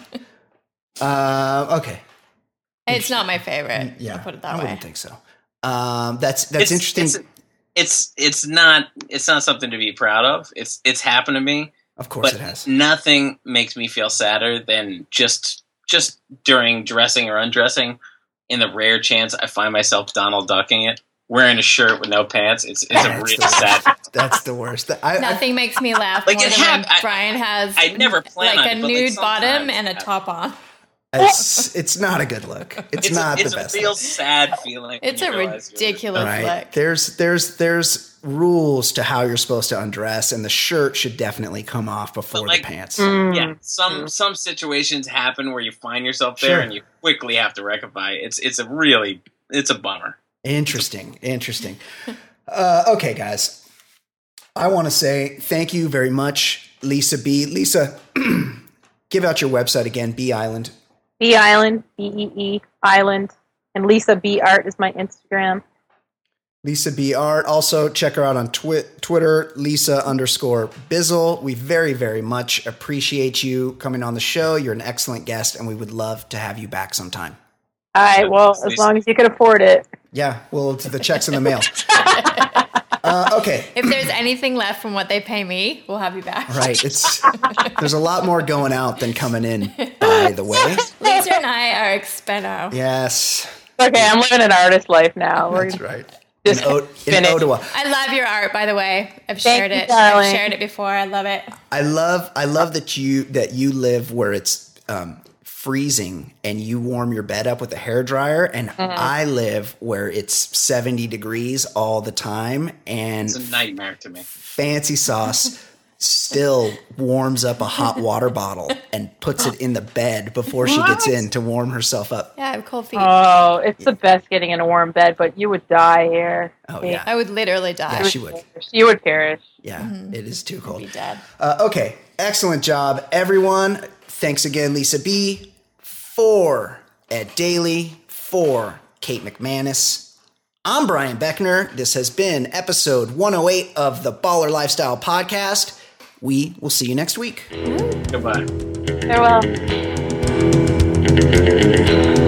B: uh, okay.
D: It's not my favorite.
B: Yeah.
D: I'll put it
B: I
D: that way.
B: wouldn't think so. Um, that's that's
A: It's-
B: interesting.
A: It's, it's it's not it's not something to be proud of. It's it's happened to me,
B: of course,
A: but
B: it has.
A: nothing makes me feel sadder than just just during dressing or undressing. In the rare chance I find myself Donald Ducking it, wearing a shirt with no pants, it's it's a
B: That's
A: really
B: the
A: sad.
B: worst. That's the worst. I, I,
D: Nothing makes me laugh
A: Like,
D: more
A: it
D: than when
A: hap- I-
D: Brian has
A: I never plan
D: like
A: on
D: a
A: it, but, like,
D: nude bottom
A: sometimes
D: and a
A: I-
D: top on.
B: it's it's not a good look. It's,
A: It's,
B: not
A: a, it's
B: the
A: a
B: best.
A: real
B: look.
A: sad feeling. when
D: It's
A: you
D: a
A: realize you're-
D: ridiculous
B: Right.
D: look.
B: There's there's there's rules to how you're supposed to undress, and the shirt should definitely come off before
A: like-
B: the pants.
C: Mm.
A: Yeah, some some situations happen where you find yourself there
B: Sure.
A: and you quickly have to rectify. It's it's a really it's a bummer.
B: Interesting. Interesting. Uh, okay, guys. I want to say thank you very much, Lisa B. Lisa, give out your website again, B Island.
C: B Island, B E E Island, and Lisa B Art is my Instagram.
B: Lisa B. Art. Also, check her out on twi- Twitter, Lisa underscore Bizzle. We very, very much appreciate you coming on the show. You're an excellent guest, and we would love to have you back sometime.
C: All right, well, as
A: Lisa.
C: long as you can afford it.
B: Yeah, well, the check's in the mail. Uh, okay,
D: If there's anything left from what they pay me, we'll have you back.
B: right. It's there's a lot more going out than coming in, by the way.
D: Lisa and I are expensive.
B: Yes,
C: Okay, I'm living an artist life now. We're
B: that's right. in,
C: Just
B: o- in
C: finish.
B: Ottawa.
D: I love your art, by the way. I've
C: Thank
D: shared
C: you,
D: it.
C: darling.
D: I've shared it before. I love it.
B: I love I love that you that you live where it's um, freezing and you warm your bed up with a hairdryer, and
C: Mm-hmm.
B: I live where it's seventy degrees all the time, and
A: It's a nightmare to me.
B: Fancy Sauce still warms up a hot water bottle and puts it in the bed before she gets in to warm herself up.
D: Yeah, I have cold feet.
C: Oh, it's the best getting in a warm bed, but you would die here.
B: Oh, yeah.
D: I would literally die.
B: Yeah, she would.
C: You would perish.
B: Yeah, it is too cold.
D: Be dead.
B: Uh, okay, excellent job, everyone. Thanks again, Lisa B. For Ed Daly, for Kate McManus. I'm Brian Beckner. This has been episode one oh eight of the Baller Lifestyle Podcast. We will see you next week.
A: Goodbye.
C: Farewell.